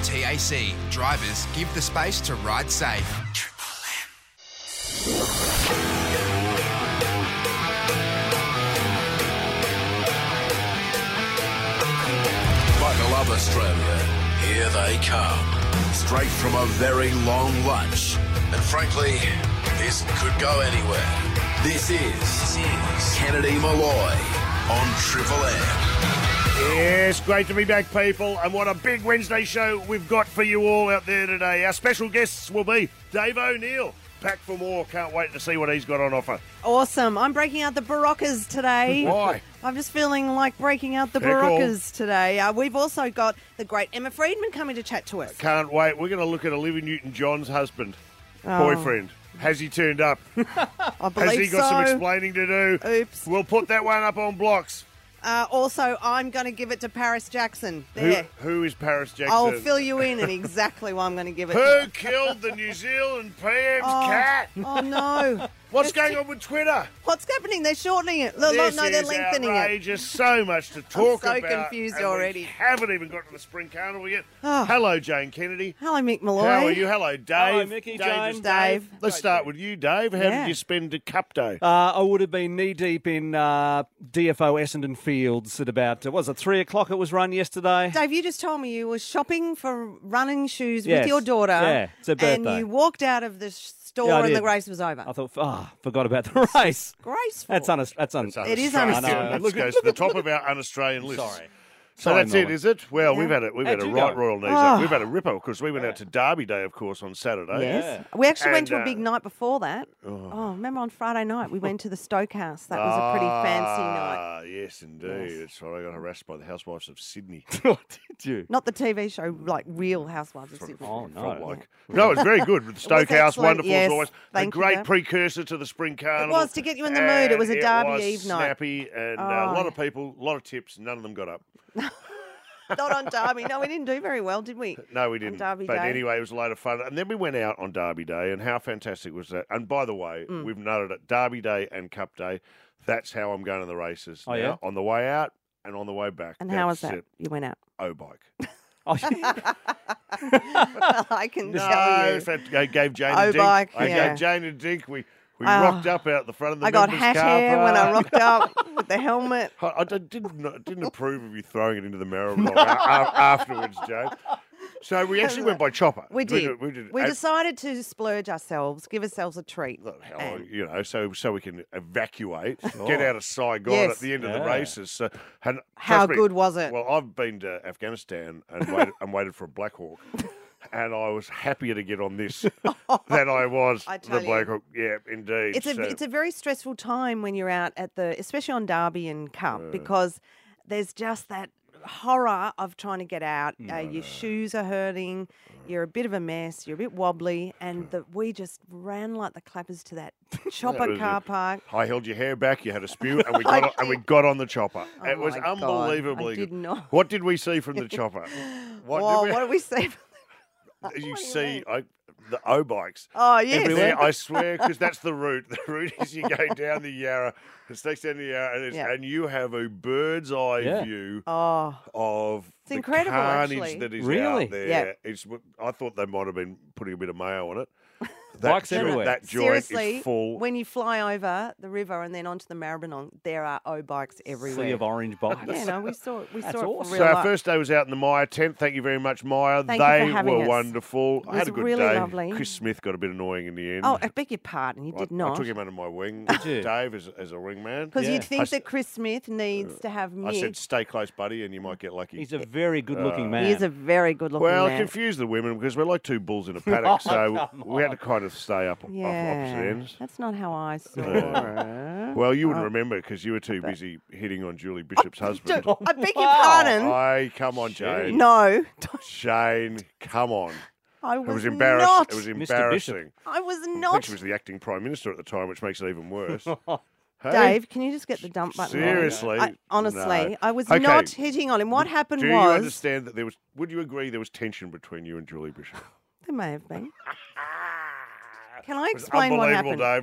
TAC. Drivers, give the space to ride safe. Buckle up, Australia. Here they come. Straight from a very long lunch. And frankly, this could go anywhere. This is Kennedy Malloy on Triple M. Yes, great to be back, people. And what a big Wednesday show we've got for you all out there today. Our special guests will be Dave O'Neill. Back for more. Can't wait to see what he's got on offer. Awesome. I'm breaking out the Baroccas today. Why? I'm just feeling like breaking out the Fair call. Baroccas today. We've also got the great Emma Friedman coming to chat to us. Can't wait. We're going to look at Olivia Newton-John's husband, Oh. boyfriend. Has he turned up? I believe Has he got some so. explaining to do? Oops. We'll put that one up on blocks. Also, I'm going to give it to Paris Jackson. There. Who is Paris Jackson? I'll fill you in and exactly what I'm going to give it Who to. killed the New Zealand PM's cat? Oh, no. What's going on with Twitter? What's happening? They're shortening it. No, This they're is lengthening it. outrageous. So much to talk so about. confused and already. We haven't even got to the Spring Carnival yet. Oh. Hello, Jane Kennedy. Hello, Mick Malloy. How are you? Hello, Dave. Hello, Mickey, Dave is Jane. Dave. Let's start with you, Dave. How Yeah. did you spend a Cup Day? I would have been knee-deep in DFO Essendon Fields at about, was it 3 o'clock it was run yesterday? Dave, you just told me you were shopping for running shoes Yes. with your daughter. Yeah, it's her And birthday. you walked out of the store Yeah, I and the did. race was over. I thought, forgot about the race. Graceful. That's It is un-Australian. un-Australian. That goes to the top of our un-Australian list. Sorry. So Sorry, that's it, Melbourne. is it? Well, Yeah. we've had a How'd you right go? royal knees Oh. up. We've had a ripper because we went out to Derby Day, of course, on Saturday. Yes. We actually went to And, a big night before that. Remember on Friday night we went to the Stoke House. That was a pretty fancy night. Yes, indeed. Yes. That's right. I got harassed by the housewives of Sydney. What did you? Not the TV show, like Real Housewives of Sydney. Oh, no. Felt like. No, it's very good. With the Stoke was House, excellent, wonderful yes. as always. Thank a you, great Dave. precursor to the Spring Carnival. was, to get you in the mood. It was a And Derby was Eve night. snappy, and a lot of people, a lot of tips. None of them got up. Not on Derby. No, we didn't do very well, did we? No, we didn't. Derby but Day. anyway, it was a load of fun. And then we went out on Derby Day, and how fantastic was that? And by the way, Mm. we've noted it, Derby Day and Cup Day, that's how I'm going to the races Oh, now. yeah? On the way out and on the way back. And how was That's that? it. You went out. O-bike. Oh, yeah. I can No, tell you. in fact, I gave Jane a dink. O-bike, I yeah. gave Jane a dink. We rocked up out the front of the I got members' hat car hair when I park. rocked up with the helmet. I didn't approve of you throwing it into the Maribyrnong afterwards, Jane. So we actually went by chopper. We did. We did. We And- decided to splurge ourselves, give ourselves a treat. Look, hell, And- you know, so we can evacuate, get out of Saigon Yes. at the end of the Yeah. races. So, and How trust me, good was it? Well, I've been to Afghanistan and waited for a Black Hawk, and I was happier to get on this than I was I the tell you. Black Hawk. Yeah, indeed. It's a very stressful time when you're out at the, especially on Derby and Cup, because there's just that horror of trying to get out. Your shoes are hurting. You're a bit of a mess. You're a bit wobbly, and we just ran like the clappers to that chopper was car it. park. I held your hair back. You had a spew, and we got on the chopper. Oh it was my God, unbelievably I did good. not. What did we see from the chopper? What did we say? You see the O-bikes. Oh, yes. Everywhere, I swear, because that's the route. The route is you go down the Yarra, it takes down the Yarra, and you have a bird's eye view Oh, of the incredible, carnage actually. that is Really? out there. Yeah. I thought they might have been putting a bit of mayo on it. Bikes everywhere. That joint seriously, is full. when you fly over the river and then onto the Maribyrnong, there are O-bikes everywhere. Sea of orange bikes. Yeah, no, we saw it. We That's saw it awesome. for So real our life. first day was out in the Maya tent. Thank you very much, Maya. Thank you they for having were us. wonderful. I was had a good really day. lovely. Chris Smith got a bit annoying in the end. Oh, I beg your pardon. You did I not. took him under my wing, you? Dave, as a wingman. Because Yeah. you'd think I s- that Chris Smith needs to have I said, Mick. stay close, buddy, and you might get lucky. He's a very good-looking man. He is a very good-looking Well, it man. confused the women because we're like two bulls in a paddock, so come we had to kind of stay up opposite Yeah, ends. that's not how I saw it. Well, you wouldn't remember because you were too busy hitting on Julie Bishop's husband. I beg your pardon. Hey, come on, Jane. No, Shane, come on. I It was was embarrassing. not. It was Bishop. embarrassing. I was I think not. she was the acting prime minister at the time, which makes it even worse. Hey? Dave, can you just get the dump button? on? Seriously? Honestly, No. I was Okay. not hitting on him. What happened Do you was understand that there was? Would you agree there was tension between you and Julie Bishop? there may have been. Can I It was explain what unbelievable, happened? Dave.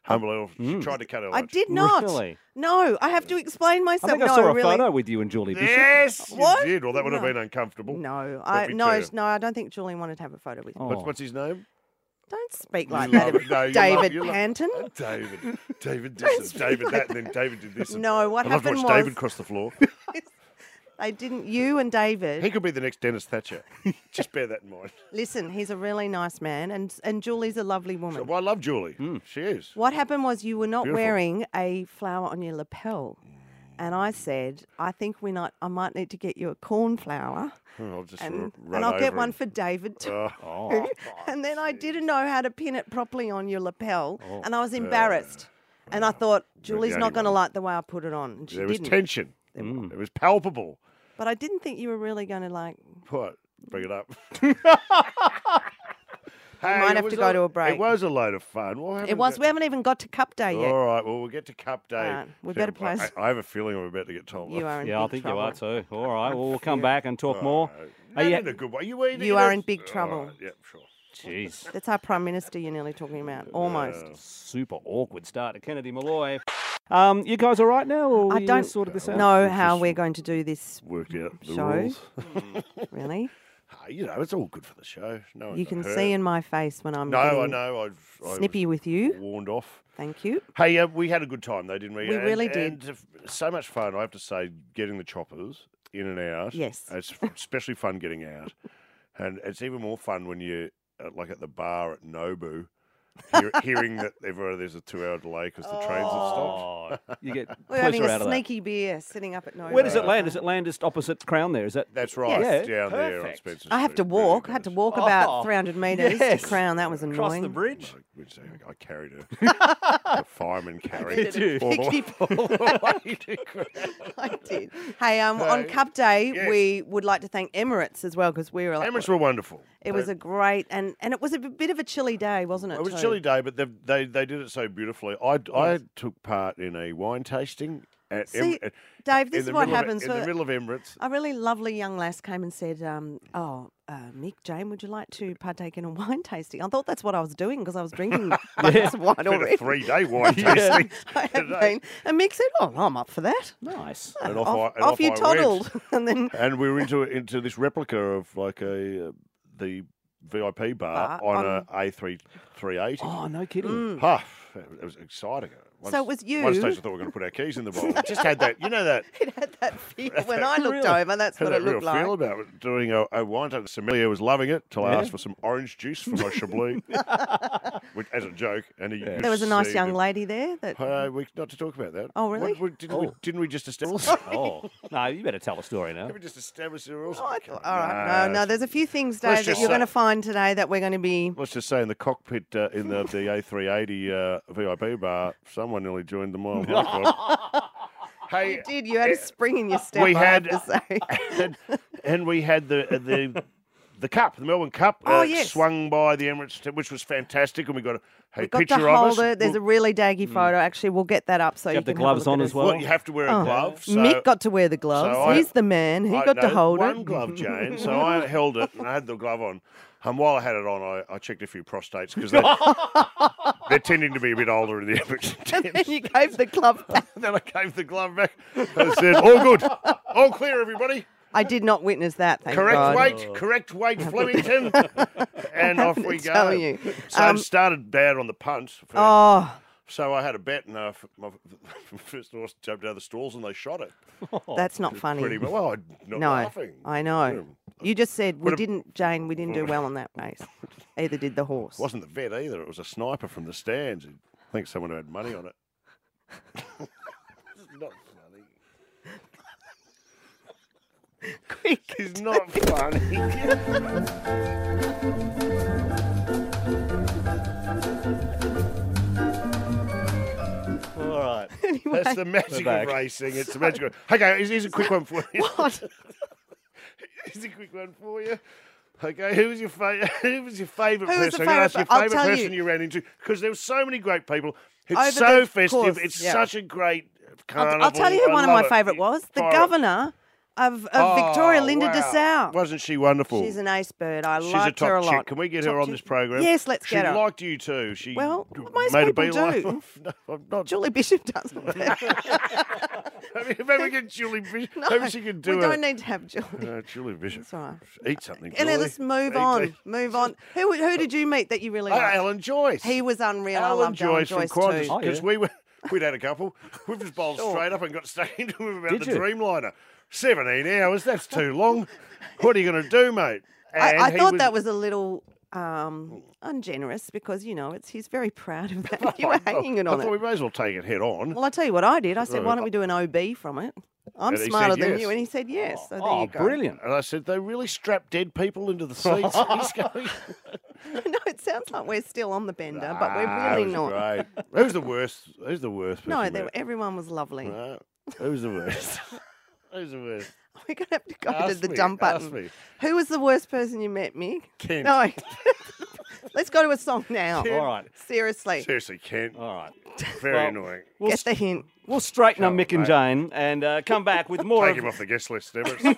Unbelievable. She tried to cut her I lunch. did not. Really? No, I have to explain I myself. think I no, saw a really. photo with you and Julie Bishop. Yes, What? you did. Well, that would have No. been uncomfortable. No, Let me tell you. no, I don't think Julian wanted to have a photo with you. Oh. What's his name? Don't speak like You that. love it. No, you David love- Panton. David. David this and David that, and then David did this. No, what I'd love to happened watch David was- cross the floor. They didn't. You and David. He could be the next Dennis Thatcher. Just bear that in mind. Listen, he's a really nice man, and Julie's a lovely woman. Well, I love Julie. She is. What happened was you were not Beautiful. wearing a flower on your lapel, and I said, I think I might need to get you a cornflower, I'll just and run I'll get over one him. for David too. Oh. And then I didn't know how to pin it properly on your lapel, and I was embarrassed. And I thought Julie's the not only going to one. like the way I put it on, and she There was didn't. tension. It was palpable. But I didn't think you were really going to like. What? Bring it up. might have to go to a break. It was a load of fun. Well, It was. We haven't even got to Cup Day yet. All right. Well, we'll get to Cup Day. All right, we better play. I have a feeling I'm about to get told You off. are in Yeah, I big think trouble. you are too. All right, well, we'll come back and talk more. No, you- in a good way. You are in big trouble. Right, yeah, sure. Jeez. That's our Prime Minister you're nearly talking about. Almost. Super awkward start to Kennedy Malloy. You guys all right now? Or I you don't sorted this out? know how we're going to do this. Worked out the Show? rules. Really? You know, it's all good for the show. No You can see in my face when I'm No, I getting know. I snippy with you. warned off. Thank you. Hey, we had a good time though, didn't we? We really did. And so much fun, I have to say, getting the choppers in and out. Yes. It's especially fun getting out. And it's even more fun when you're like at the bar at Nobu, hearing that there's a 2-hour delay because the trains have stopped. Oh, you get We're having closer out a of that. sneaky beer sitting up at night. Where does it land? Does it land just opposite Crown there? Is that? That's right, Yeah, down there on perfect. Spencer I have to Street. walk. Really I had to nice. walk Oh, about 300 metres yes. to Crown. That was Across annoying. the bridge? Which I carried her. The fireman carried Did you? all the way to Crown. I did. Hey, on Cup Day, yes. we would like to thank Emirates as well because we were like, Emirates were wonderful. it was a great and it was a bit of a chilly day, wasn't it? It was a too? chilly day, but they did it so beautifully. I took part in a wine tasting at See, Dave, this in the is what middle of- happens. in the middle of Emirates. A really lovely young lass came and said, Mick, Jane, would you like to partake in a wine tasting? I thought that's what I was doing because I was drinking buckets of wine Been a already. 3-day wine tasting. I had today. been. And Mick said, oh, I'm up for that. Nice. And Off you I went. toddled. And then And we were into this replica of like the VIP bar on a A380. Oh, no kidding. It was exciting. So it was you- One stage I thought we were going to put our keys in the bowl. It just had that, you know that. it had that feel. When I looked Really? over, that's Had what that it real looked like. feel about it, doing a wine tasting. Sommelier was loving it till I Yeah. asked for some orange juice for my Chablis, which, as a joke. And he There was a nice young lady. lady there that Not to talk about that. Oh, really? Didn't we just establish? Oh, no, you better tell the story now. Didn't we just establish the rules? Oh, I thought, all right. No, there's a few things, Let's Dave, that just you're say- going to find today that we're going to be. Let's just say in the cockpit in the A380 VIP bar, someone nearly joined the Mile High Club. Hey, You did. You had a spring in your step, we I have had- to say. and we had the cup, the Melbourne Cup, Oh, yes. swung by the Emirates, which was fantastic, and we got a We got picture to of hold us. it. There's a really daggy photo. Actually, we'll get that up so you have the can gloves have a look on at as it. well? Well, you have to wear a glove. So Mick got to wear the gloves. so I- He's the man. He got to hold one it. glove, Jane. So I held it and I had the glove on. And while I had it on, I checked a few prostates because they're tending to be a bit older in the Emirates. And then you gave the glove back. Then I gave the glove back and said, all good. All clear, everybody. I did not witness that, thank Correct God. weight, Flemington. And off we go. tell you. So it started bad on the punt. Oh, So I had a bet, and my first horse jumped out of the stalls, and they shot it. that's not funny. Pretty well. I'm not No, laughing. I know. You just said we But it- didn't, Jane. We didn't do well on that race. Either did the horse. It wasn't the vet either. It was a sniper from the stands. I think someone who had money on it. It's not funny. Quick. It's not funny. All right. That's the magic We're of back. racing. It's the magic of... Okay, here's a quick one for you. What? Here's a quick one for you. Okay, who was your favourite Who was the person? I'm going to ask you favourite? your I'll favourite tell person you. you ran into because there were so many great people. It's Over so the festive. course, it's yeah. such a great carnival. I'll tell you who I one of my love it. favourite was. The Fire up. governor of Victoria, Linda wow. Dessau. Wasn't she wonderful? She's an ace bird. I She's liked a her a top lot. chick. Can we get her Top on this chick. program? Yes, let's get her. She liked you too. She Well, most made people a beeline. do. No, I'm not. Julie Bishop does. Maybe we get Julie Bishop. Maybe she can do we it. don't need to have Julie. Julie Bishop. That's all right. Eat something. And Julie. let's move Eat on. it. Move on. Who did you meet that you really Oh, liked? Alan Joyce. He was unreal. I Alan loved Alan Joyce from Joyce Qantas. too. Because we'd had a couple. We just bowled Sure. straight up and got stuck into him about Did the you? Dreamliner. 17 hours, that's too long. What are you going to do, mate? And I he thought that was a little ungenerous because, he's very proud of that. You were hanging it I on thought we it. may as well take it head on. Well, I tell you what I did. I said, why don't we do an OB from it? I'm And he smarter said than yes. you. And he said yes. So there Oh, you go. brilliant. And I said, they really strap dead people into the seats. He's going, No, it sounds like we're still on the bender, but we're "Ah, really it was not. Great. Who's the worst? Who's the worst? No, person you everyone was lovely. met? Who's the worst? Who's the worst? We're going to have to go to Ask the me, dump ask button. me. Who was the worst person you met, Mick? Kent. No. Let's go to a song now. All right. Seriously. Seriously, Kent. All right. Very Well, annoying. We'll, Get the hint. we'll straighten up Come Mick on, and Jane and come back with more Take of him off the guest list, Everett.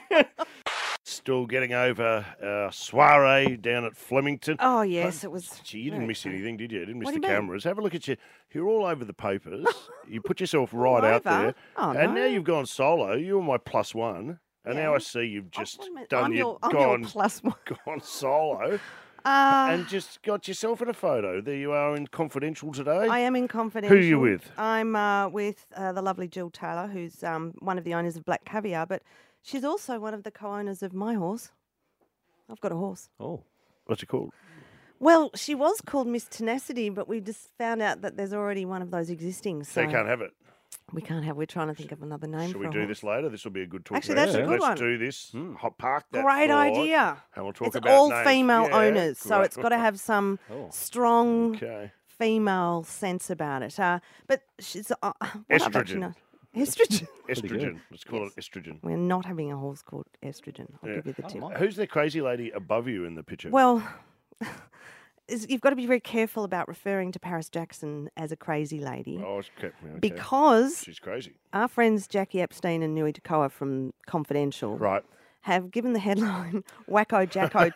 Still getting over our soiree down at Flemington. Oh, yes, it was. Gee, you didn't miss anything, did you? You didn't miss What the do you mean? cameras. Have a look at you. You're all over the papers. You put yourself right out over? there. Oh, and no. now you've gone solo. You were my plus one. And now Yeah. I see you've just Wait a minute, done I'm your your gone plus one. gone solo Uh, and just got yourself in a photo. There you are in Confidential today. I am in Confidential. Who are you with? I'm with the lovely Jill Taylor, who's one of the owners of Black Caviar, but she's also one of the co-owners of my horse. I've got a horse. Oh. What's it called? Well, she was called Miss Tenacity, but we just found out that there's already one of those existing. So So you can't have it. we can't have. We're trying to think of another name Should for we a do horse. this later? This will be a good talk. Actually, that's a good Let's one. do this. Hot Park that Great thought, idea. And we'll talk It's about all names. female Yeah, owners, so great. it's got to have some Oh. strong Okay. female sense about it. But she's what I've actually Estrogen. not- Estrogen. Estrogen. Let's call it estrogen. We're not having a horse called estrogen. I'll Yeah. give you the tip. Who's the crazy lady above you in the picture? Well, you've got to be very careful about referring to Paris Jackson as a crazy lady Oh, okay. because She's crazy. our friends Jackie Epstein and Nui Takoa from Confidential Right. have given the headline Wacko Jacko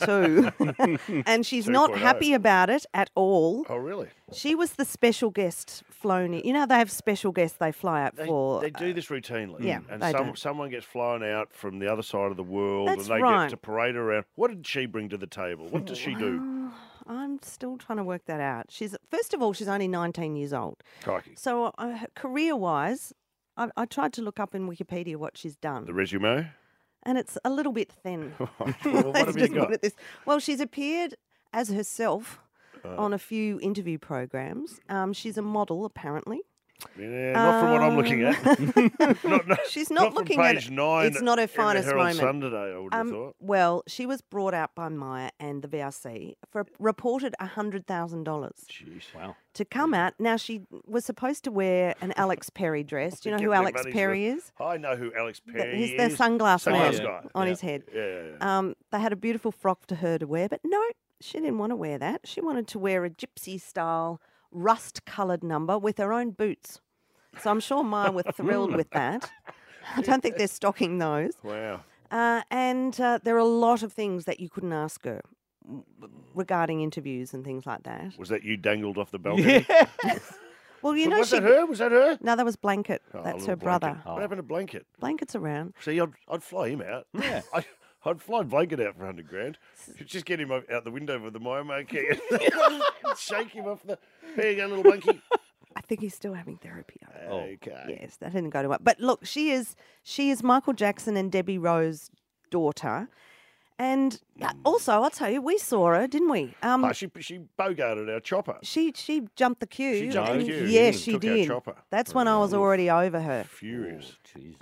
2 and she's not 2.0. happy about it at all. Oh, really? She was the special guest flown in. You know, they have special guests they fly out They, for. they do this routinely. yeah, And they do. someone gets flown out from the other side of the world That's and they right. get to parade around. What did she bring to the table? What does she do? I'm still trying to work that out. First of all, she's only 19 years old. Crikey. So career-wise, I tried to look up in Wikipedia what she's done. The resume? And it's a little bit thin. Well, what Let's have you just put got? it this. Well, she's appeared as herself on a few interview programs. She's a model, apparently. Yeah, not from what I'm looking at. not, She's not from looking at page it. 9 It's not her in the finest Herald moment. Sun today, I would have thought. Well, she was brought out by Maya and the VRC for a reported $100,000 Jeez. Wow. to come out. Now, she was supposed to wear an Alex Perry dress. Do you know Get who their Alex money's Perry worth. is? I know who Alex Perry He's is. the sunglass man Sunglass guy. on Yeah. his head. Yeah. They had a beautiful frock for her to wear, but no, she didn't want to wear that. She wanted to wear a gypsy-style rust-coloured number with her own boots. So I'm sure Maya was thrilled with that. I don't think they're stocking those. Wow. And there are a lot of things that you couldn't ask her regarding interviews and things like that. Was that you dangled off the balcony? Well, you know, Was she. that her? Was that her? No, that was Blanket. Oh, That's little her brother. Blanket. What happened to Blanket? Blanket's around. See, I'd fly him out. Yeah. I'd fly Blanket out for $100,000. Just get him out the window with the Myomo key. Shake him off the. Here you go, little monkey. I think he's still having therapy. Okay. Yes, that didn't go too well. But look, she is Michael Jackson and Debbie Rowe's daughter. And also, I'll tell you, we saw her, didn't we? She bogarted our chopper. She jumped the queue. She jumped the and queue, Yes, yeah, she took our did. chopper. That's when I was already over her. Furious.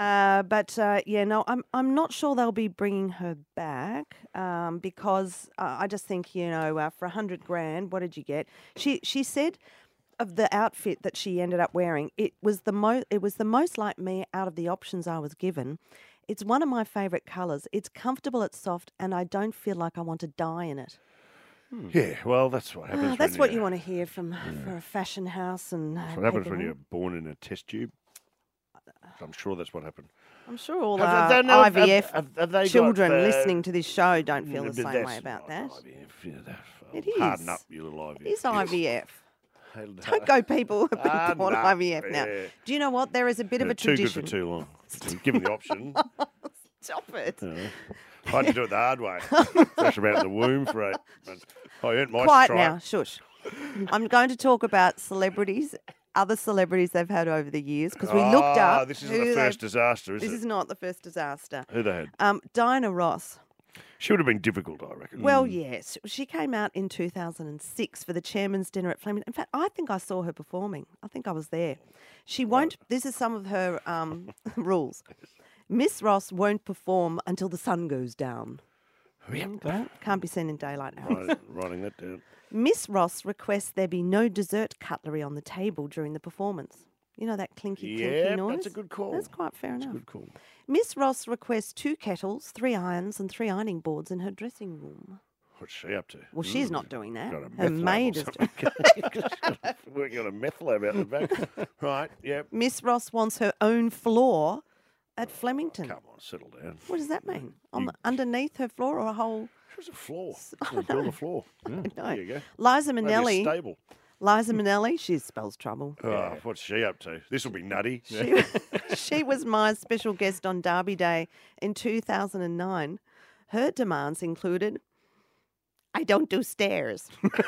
I'm not sure they'll be bringing her back because I just think for $100,000, what did you get? She said of the outfit that she ended up wearing, it was the most like me out of the options I was given. It's one of my favourite colours. It's comfortable, it's soft, and I don't feel like I want to die in it. Yeah, well, that's what happens. That's when what you want to hear from for a fashion house and. That's what happens when you're born in a test tube. I'm sure that's what happened. I'm sure all Have our they- no, IVF have they children got, listening to this show don't feel the but same that's way about not that. IVF, yeah, It Harden is. up, you little IVF. It is IVF. Don't Don't go people who've been born nah, IVF now. yeah. Do you know what? There is a bit of a Too tradition. good for too long. Given the option, Stop it. I had to do it the hard way. Fresh about in the womb for 8 months. I earned my Quiet stripe. now. Shush. I'm going to talk about celebrities, other celebrities they've had over the years, because we looked up. This who isn't the they've- first disaster, is This it? is not the first disaster. Who they had? Diana Ross. She would have been difficult, I reckon. Well, yes. She came out in 2006 for the chairman's dinner at Flemington. In fact, I think I saw her performing. I think I was there. She won't, this is some of her rules. Miss Ross won't perform until the sun goes down. Okay. Can't be seen in daylight hours. Writing that down. Miss Ross requests there be no dessert cutlery on the table during the performance. You know that clinky Yeah, noise? that's a good call. That's quite fair enough. Good call. Miss Ross requests 2 kettles, 3 irons and 3 ironing boards in her dressing room. What's she up to? Well, she's not doing that. Got a Her meth maid lab is or doing something. Working on a meth lab out the back. Right, yep. Miss Ross wants her own floor at Flemington. Come on, settle down. What does that mean? Underneath her floor or a whole... There's a floor. Build a floor. No. There you go. Liza Maybe a Minnelli. stable. Liza Minnelli, she spells trouble. Oh, what's she up to? This will be nutty. She was my special guest on Derby Day in 2009. Her demands included, I don't do stairs.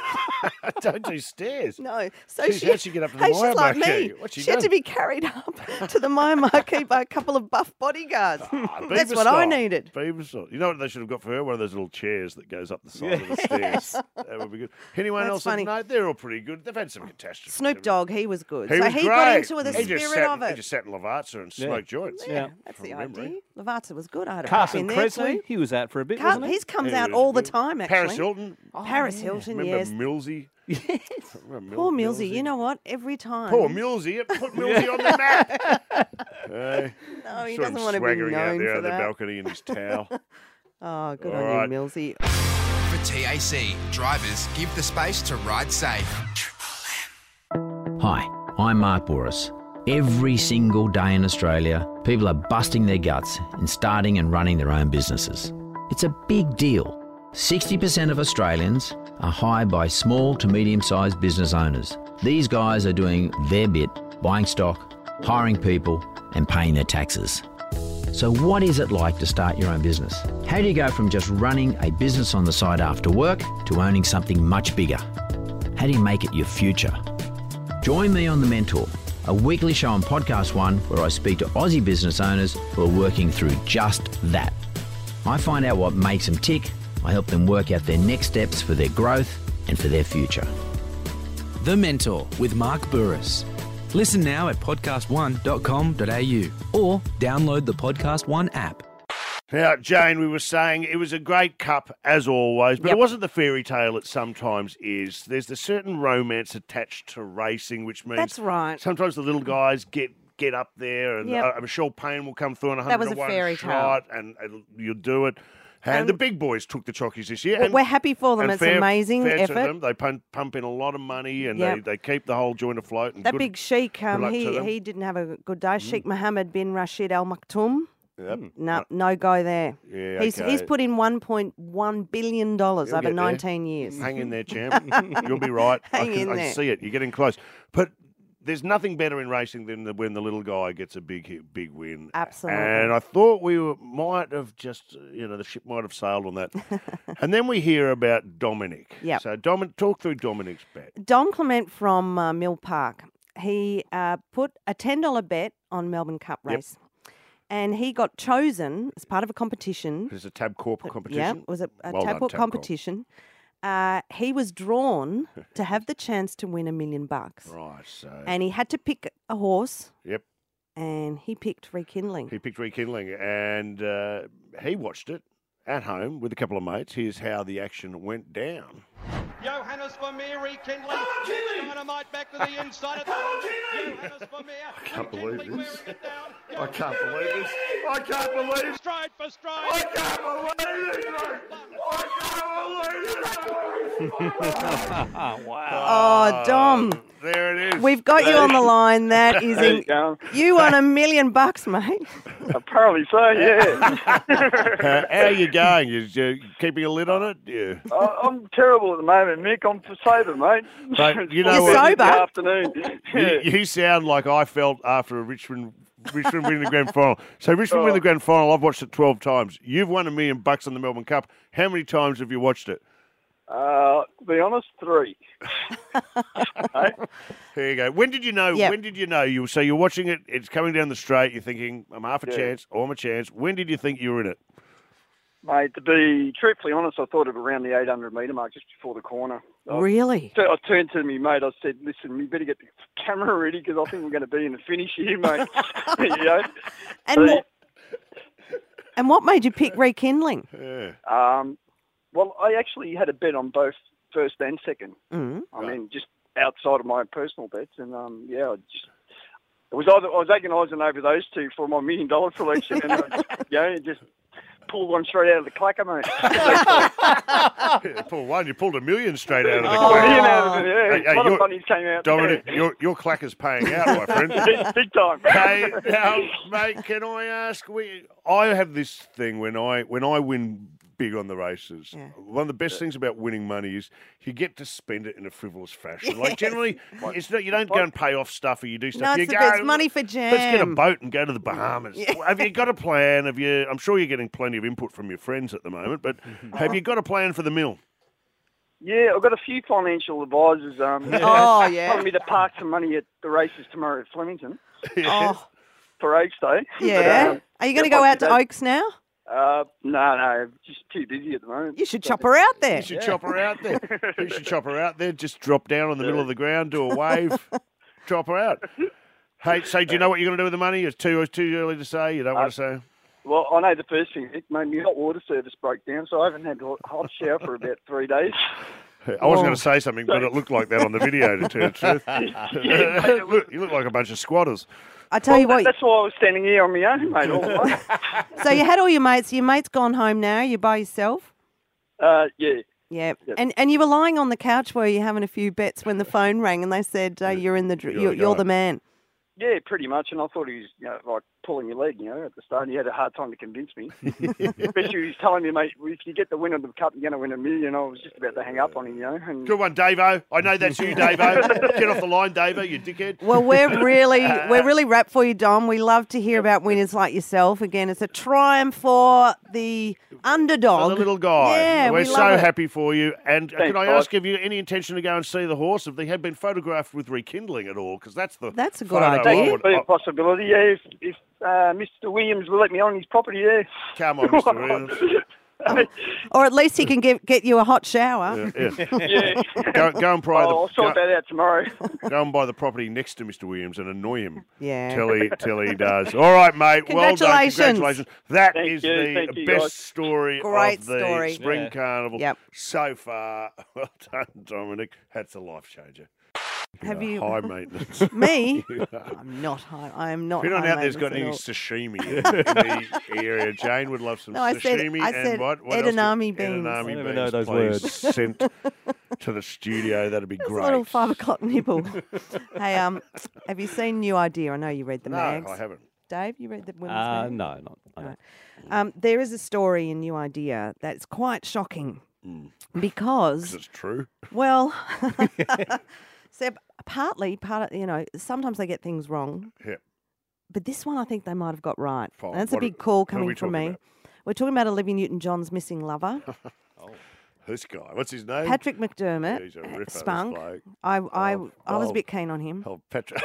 Don't do stairs. No. So Jeez, how'd she get up to the she's Maya like Marquee? me. What's she had to done? be carried up to the Maya Marquee by a couple of buff bodyguards. That's Beaver what I style. needed. Beaver style. You know what they should have got for her? One of those little chairs that goes up the side of the stairs. That would be good. Anyone That's else? funny. No, they're all pretty good. They've had some catastrophes. Snoop Dogg, he was good. He so was he great. got into the He just spirit sat, of it. He just sat in Lavazza and smoked joints. Yeah. That's from the memory. idea. Lavazza was good. I had a Carson pup in there Kressley, too. he was out for a bit, wasn't he? He's comes He out was all the good. time, actually. Paris Hilton. Paris Hilton, Remember yes. Millsy? Poor Millsy. You know what? Every time. Poor Millsy. Put Millsy on the map. Hey, No, he saw him doesn't want to be swaggering out known there for on the that. balcony in his towel. Oh, good All on right. you, Millsy. For TAC, drivers give the space to ride safe. Hi, I'm Mark Bouris. Every single day in Australia, people are busting their guts in starting and running their own businesses. It's a big deal. 60% of Australians are hired by small to medium-sized business owners. These guys are doing their bit, buying stock, hiring people, and paying their taxes. So what is it like to start your own business? How do you go from just running a business on the side after work to owning something much bigger? How do you make it your future? Join me on The Mentor, a weekly show on Podcast One where I speak to Aussie business owners who are working through just that. I find out what makes them tick, I help them work out their next steps for their growth and for their future. The Mentor with Mark Burris. Listen now at podcast1.com.au or download the Podcast One app. Now, Jane, we were saying it was a great cup, as always, but Yep. it wasn't the fairy tale it sometimes is. There's a certain romance attached to racing, which means That's right. sometimes the little guys get up there, and Yep. Michelle Payne will come through on a That was a 101 fairy tale. shot, and you'll do it. And the big boys took the chockies this year. Well, and we're happy for them. and It's amazing fair to effort. them. They pump in a lot of money, and Yep. they keep the whole joint afloat. And That good- big sheik, good luck to them. he didn't have a good day. Sheikh Mohammed bin Rashid Al Maktoum. Yep. No go there. Yeah, He's okay. put in $1.1 billion over get there. 19 years. Hang in there, champ. You'll be right. Hang in I there. see it. You're getting close. But there's nothing better in racing than when the little guy gets a big win. Absolutely. And I thought might have just, the ship might have sailed on that. And then we hear about Dominic. Yep. So talk through Dominic's bet. Dom Clement from Mill Park. He put a $10 bet on Melbourne Cup Yep. race. And he got chosen as part of a competition. It's a Tabcorp competition. Yeah, it was a Well done, Tabcorp Tabcorp. competition. He was drawn to have the chance to win $1 million. Right, so... And he had to pick a horse, Yep. and he picked Rekindling. He picked Rekindling, and he watched it at home with a couple of mates. Here's how the action went down. Johannes Vermeer rekindling. Dynamite back to the inside of the Johannes Vermeer. I can't believe this. Wearing it down. I can't believe this. I can't believe it. Stride for stride. I can't believe it. I can't believe it. Oh, Dom, There it is. we've got you on the line. That is you won $1 million, mate. Apparently so, yeah. How are you going? You keeping a lid on it? Yeah. I'm terrible at the moment, Mick. I'm sober, mate. But you know You're what? sober? Afternoon. Yeah. You sound like I felt after a Richmond winning the grand final. So Richmond win the grand final. I've watched it 12 times. You've won $1 million on the Melbourne Cup. How many times have you watched it? To be honest, 3. There you go. When did you know? Yep. When did you know? So you're watching it. It's coming down the straight. You're thinking, I'm half a Yeah. chance, or I'm a chance. When did you think you were in it? Mate, to be truthfully honest, I thought it around the 800-metre mark, just before the corner. Really? I turned to me mate, I said, listen, we better get the camera ready because I think we're going to be in the finish here, mate. You know? And what made you pick Rekindling? Well, I actually had a bet on both first and second. Mm. I mean, just outside of my personal bets. And, I was agonising over those two for my $1 million selection. And, just pulled one straight out of the clacker, mate. Pull one. You pulled $1 million straight out of the $1 clacker. million out of it, yeah. Hey, a lot of money came out. Dominic, your clacker's paying out, my friend. Big time. Hey, now, mate, can I ask? I have this thing when I win big on the races. Yeah. One of the best things about winning money is you get to spend it in a frivolous fashion. Like generally, it's not, you don't go and pay off stuff or you do stuff. No, You it's money for jam. Let's get a boat and go to the Bahamas. Have you got a plan? I'm sure you're getting plenty of input from your friends at the moment, but have you got a plan for the mill? Yeah, I've got a few financial advisors. Oh, yeah. Telling me to park some money at the races tomorrow at Flemington Oh, for Oaks Day. yeah. But, Are you going to go out to Oaks now? No, just too busy at the moment. You should chop her out there. You should chop her out there. You should chop her out there. Just drop down on the middle of the ground, do a wave, chop her out. Hey, so do you know what you're going to do with the money? It's too early to say. You don't want to say. Well, I know the first thing. It made my hot water service broke down, so I haven't had a hot shower for about 3 days. I was going to say something, but it looked like that on the video, to tell you the truth. You look like a bunch of squatters. I tell you what. That's why I was standing here on my own, mate, all the way. So you had all your mates. Your mate's gone home now. You're by yourself. Yeah. Yeah. Yep. And you were lying on the couch where you having a few bets when the phone rang and they said you're in the you're the man. Yeah, pretty much. And I thought he was, like pulling your leg, at the start. He had a hard time to convince me. Especially he was telling me, mate, if you get the win of the cup, you're going to win $1 million. I was just about to hang up on him, And Good one, Davo. I know that's you, Davo. Get off the line, Davo, you dickhead. Well, we're really wrapped for you, Dom. We love to hear about winners like yourself. Again, it's a triumph for the underdog. For the little guy. Yeah, We're we so love it. happy for you. And Thanks, can I guys. ask, have you any intention to go and see the horse? If they have been photographed with Rekindling at all? Because that's a good idea. That could be a possibility, yeah. If Mr. Williams will let me on his property, yeah. Come on, Mr. Williams. Or at least he can get you a hot shower. Yeah. Go and pry I'll sort that out tomorrow. Go and buy the property next to Mr. Williams and annoy him. Yeah. Till he does. All right, mate. Well done. Congratulations. That Thank is you. Thank the you, best guys. story Great of the story. Spring Carnival Yep. so far. Well done, Dominic. That's a life changer. Have you High maintenance. me? You are. I'm not high. I am not. If anyone high out there's got any maintenance at sashimi in the area, Jane would love some No, I said- sashimi I and said what? What else? edamame beans. Edamame I never beans, know those please, words. sent to the studio. That'd be all. It's great. a little 5 o'clock nibble. Hey, have you seen New Idea? I know you read the No, mags. I haven't. Dave, you read the women's mag? No, not. I don't. Right. There is a story in New Idea that's quite shocking because, It's true. well, so partly, sometimes they get things wrong. Yeah. But this one I think they might have got right. Fine. And that's a What big are- call what are coming we from talking me. about? We're talking about Olivia Newton-John's missing lover, This guy. What's his name? Patrick McDermott, Yeah, he's a ripper, this Spunk. bloke. I was a oh. bit keen on him. Oh, Patrick.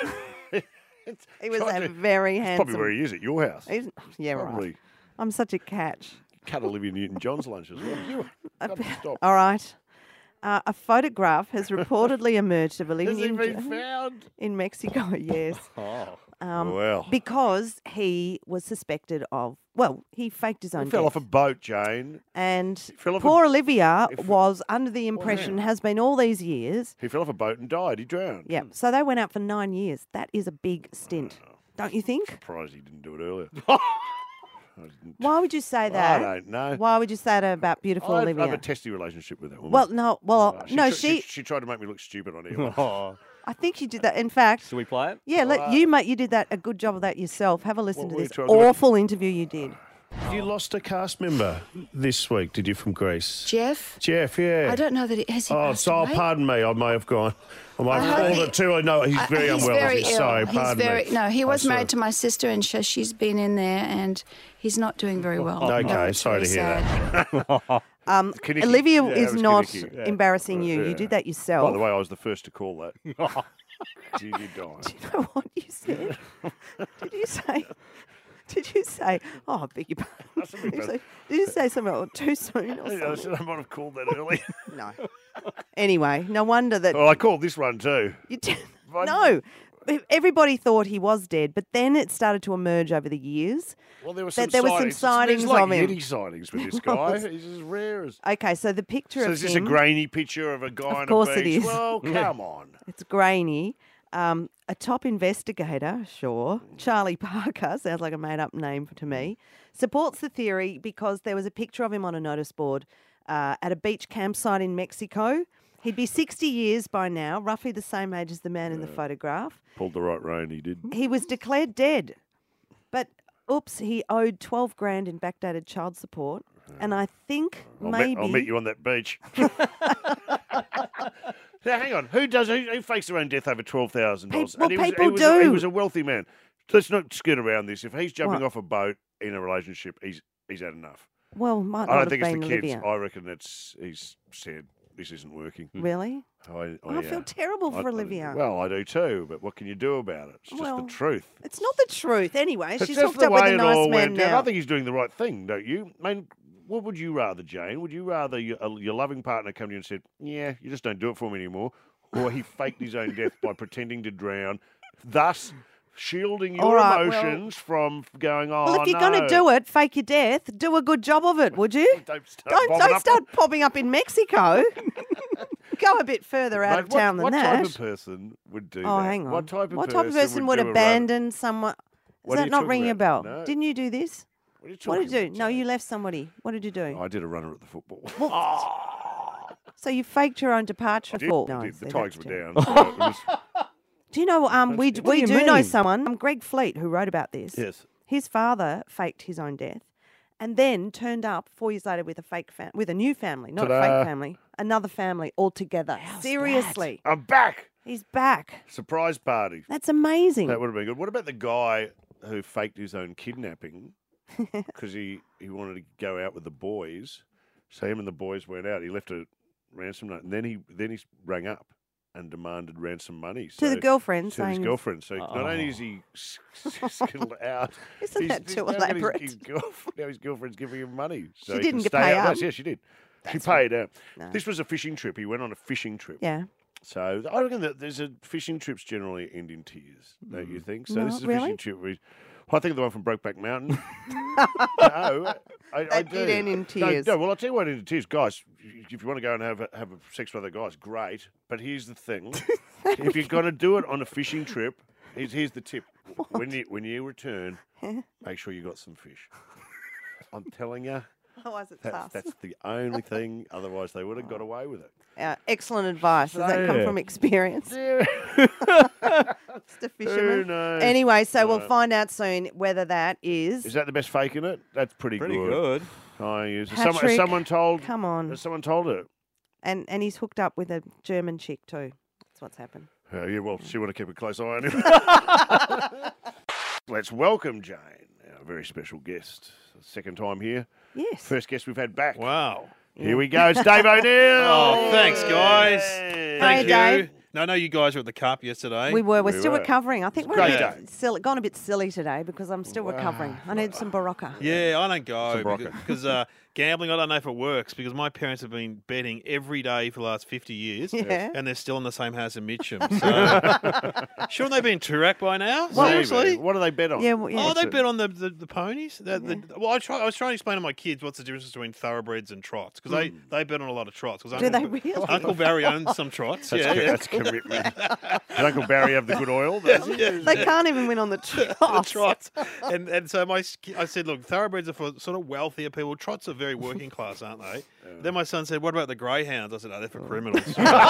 He was a very It's handsome. probably where he is at your house. Yeah, Probably right. I'm such a catch. cut Olivia Newton-John's lunch as well. You gotta stop. All right. A photograph has reportedly emerged of Olivia Has he been Newton-John found? in Mexico. Yes. Well. Because he was suspected of, he faked his own He fell death. off a boat, Jane. And fell off poor a- Olivia if- was under the impression, has been all these years. He fell off a boat and died. He drowned. Yeah. So they went out for 9 years. That is a big stint. Don't you think? Surprised he didn't do it earlier. Why would you say that? I don't know. Why would you say that about beautiful I Olivia? have a testy relationship with that woman. Well, no. Well, no. She tried to make me look stupid on air. I I think you did that. In fact, Should we play it? yeah, you did that a good job of that yourself. Have a listen What to were you this talking about? awful interview you did. You lost a cast member this week, did you, from Greece? Jeff? Jeff, yeah. I don't know that he has. He Oh, passed so away? pardon me. I may have gone. I may I have hope called he- it too. I know he's very He's unwell. very ill. So He's pardon very, me. No, he was I married to my sister, and she's been in there, and he's not doing very well. Okay, No, it's sorry to very hear sad. that. Kinnicky. Olivia Yeah, is it was not Kinnicky. Yeah. embarrassing you. Yeah. You did that yourself. By the way, I was the first to call that. You did die. Do you know what you said? Did you say, oh, I beg your pardon. Did you say something too soon or I something? said I might have called that earlier. No. Anyway, no wonder that Well, I called this one too. you did. No. Everybody thought he was dead, but then it started to emerge over the years. Well, there were that some there were some sightings There's like of him. Yeti sightings with this guy. He's as rare as. Okay, so the picture So of is this him, a grainy picture of a guy on course a it beach? is. Well, come on. it's grainy. A top investigator, sure, Charlie Parker, sounds like a made-up name to me, supports the theory because there was a picture of him on a notice board at a beach campsite in Mexico. He'd be 60 years by now, roughly the same age as the man in the photograph. Pulled the right rein, he did. He was declared dead, but oops, he owed 12 grand in backdated child support, and I think maybe I'll meet you on that beach. Now, hang on. Who fakes their own death over $12,000? Well, people He do. was a wealthy man. Let's not skirt around this. If he's jumping What? off a boat in a relationship, he's had enough. Well, might not I don't have think it's been the kids. Olivia. I reckon he's said this isn't working. Really? I feel terrible for Olivia. Well, I do too, but what can you do about it? It's just Well, the truth. It's not the truth. Anyway, It's she's just hooked the up with way a it nice all man went down. now. I think he's doing the right thing, don't you? I mean, what would you rather, Jane? Would you rather your loving partner come to you and said, yeah, you just don't do it for me anymore, or he faked his own death by pretending to drown, thus shielding your All right, well- emotions from going, oh, Well, if you're no. going to do it, fake your death, do a good job of it, would you? Don't start Don't bobbing up. start popping up in Mexico. Go a bit further out Mate, of town what than that. type of person would do Oh, that? hang on. What type of person would do a run? abandon someone? What Is are that you not talking ringing a about? bell? No. Didn't you do this? What are you What did talking you do? No, you left somebody. What did you do? I did a runner at the football. So you faked your own departure I did. for? I did. The see, Tigers that's were terrible. down. So it was- Do you know? We What do you do know mean? someone, Greg Fleet, who wrote about this. Yes. His father faked his own death, and then turned up 4 years later with with a new family, not a Ta-da. fake family, another family altogether. Seriously, I'm back. he's back. Surprise party. That's amazing. That would have been good. What about the guy who faked his own kidnapping because he wanted to go out with the boys? So him and the boys went out. He left a ransom note, and then he rang up and demanded ransom money To the girlfriend, To his saying- girlfriend. So not only is he skilled out, Isn't that too now got elaborate? Now his girlfriend's giving him money. So She he didn't can get stay pay out. up. Yes, she did. She paid out. No. This was a fishing trip. He went on a fishing trip. Yeah. So I reckon that there's fishing trips generally end in tears, don't you think? So No, this is a really? fishing trip. I think of the one from Brokeback Mountain. No, I That do. did end in tears. No, well, I'll tell you what ended in tears. Guys, if you want to go and have sex with other guys, great. But here's the thing. If you're going to do it on a fishing trip, here's the tip. When you return, make sure you got some fish. I'm telling you. Otherwise it's us. That's the only thing. Otherwise, they would have got away with it. Excellent advice. Does that come Yeah. from experience? Yeah. Just a fisherman. Who knows? Anyway, so we'll Right. find out soon whether that is. Is that the best fake in it? That's pretty good. I use. Patrick, Has someone told? come on. Has someone told her? And he's hooked up with a German chick too. That's what's happened. Yeah, well, she want to keep a close eye on him. Let's welcome Jane, our very special guest. Second time here. Yes. First guest we've had back. Wow. Here we go. It's Dave O'Neill. Oh, thanks, guys. Hey. Thank you. Dave. No, I know you guys were at the Cup yesterday. We were. We're We still were. recovering. I think we're Great a day. bit silly, gone a bit silly today because I'm still recovering. I need some Barocca. Yeah, I don't go Some Barocca. because gambling, I don't know if it works because my parents have been betting every day for the last 50 years Yeah. and they're still in the same house in Mitcham. So, shouldn't they be in Toorak by now? Seriously? Maybe. What do they bet on? Yeah, well, yeah. Oh, they bet on the ponies. Well, I was trying to explain to my kids what's the difference between thoroughbreads and trots because they bet on a lot of trots. Cause Do they really? Uncle Barry owns some trots. That's, yeah, yeah. that's commitment. Does Uncle Barry have the good oil? Does he? They can't even win on the The trots. trots. And so I said, look, thoroughbreds are for sort of wealthier people. Trots are very very working class, aren't they? Then my son said, "What about the greyhounds?" I said, "Oh, they're for criminals."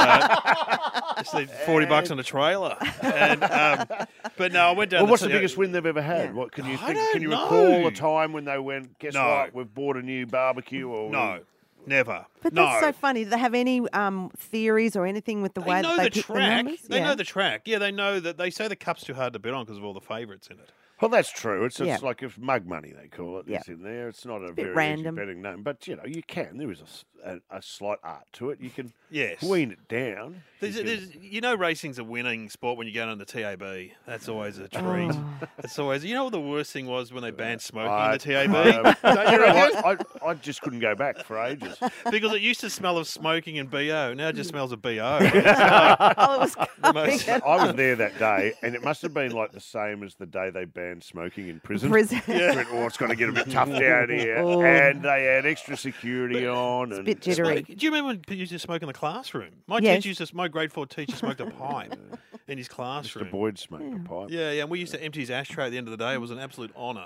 Just need $40 on a trailer. And, but no, I went down. Well, what's the biggest win they've ever had? What can you think? Can you recall a time when they went? Guess what? We've bought a new barbecue. Or no. Never. But that's so funny. Do they have any theories or anything with the way that they pick the numbers? They know the track. Yeah, they know that. They say the cup's too hard to bet on because of all the favourites in it. Well, that's true. It's like if mug money, they call it. Yeah. It's in there. It's not a bit very random easy betting name. But, you can. There is a slight art to it. You can Yes. wean it down. Racing's a winning sport when you go on the TAB. That's always a treat. It's always. You know what the worst thing was when they banned smoking in the TAB? I just couldn't go back for ages. Because it used to smell of smoking and BO. Now it just smells of BO. I was there that day, and it must have been like the same as the day they banned smoking in prison. Yeah. It's going to get a bit tough down here. Oh. And they had extra security on. It's a bit jittery. Do you remember when people used to smoke in the classroom? My grade 4 teacher smoked a pipe in his classroom. Mr. Boyd smoked a pipe. Yeah, and we used to empty his ashtray at the end of the day. It was an absolute honour.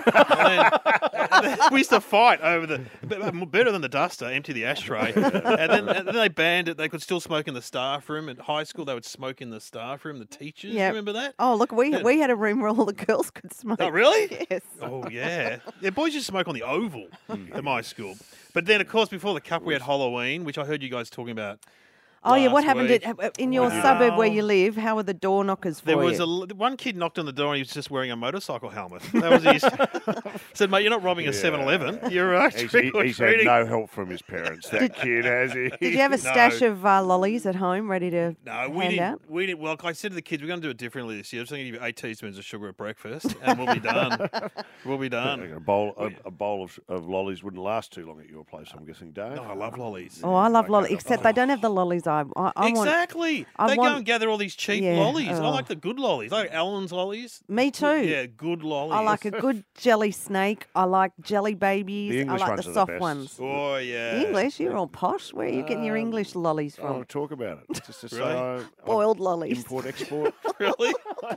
and then we used to fight over better than the duster, empty the ashtray. And then they banned it. They could still smoke in the staff room. At high school, they would smoke in the staff room, the teachers. Yeah. You remember that? Oh, look, we had a room where all the girls could smoke. Oh, really? Yes. Oh, yeah. Yeah, boys used to smoke on the Oval at my school. But then, of course, before the Cup, we had Halloween, which I heard you guys talking about. Oh, yeah. What last happened week. in your suburb where you live? How were the door knockers for There was you? one kid knocked on the door and he was just wearing a motorcycle helmet. That was his. Said, mate, you're not robbing a 7-Eleven. You're actually He's had no help from his parents, that kid, has he? Did you have a stash of lollies at home ready to hand out? We didn't. Well, I said to the kids, we're going to do it differently this year. I'm just going to give you 8 teaspoons of sugar at breakfast and we'll be done. We'll be done. A bowl of lollies wouldn't last too long at your place, I'm guessing, Dave. No, I love lollies. Oh, I love lollies, except they don't have the lollies I want. Exactly. They go and gather all these cheap lollies. I like the good lollies. I like Allen's lollies. Me too. Yeah, good lollies. I like a good jelly snake. I like jelly babies. The English I like ones the are the soft best. ones. Oh, yeah. English? You're all posh. Where are you getting your English lollies I want from? to talk about it. Just to Really? say, Boiled lollies. Import, export. Really?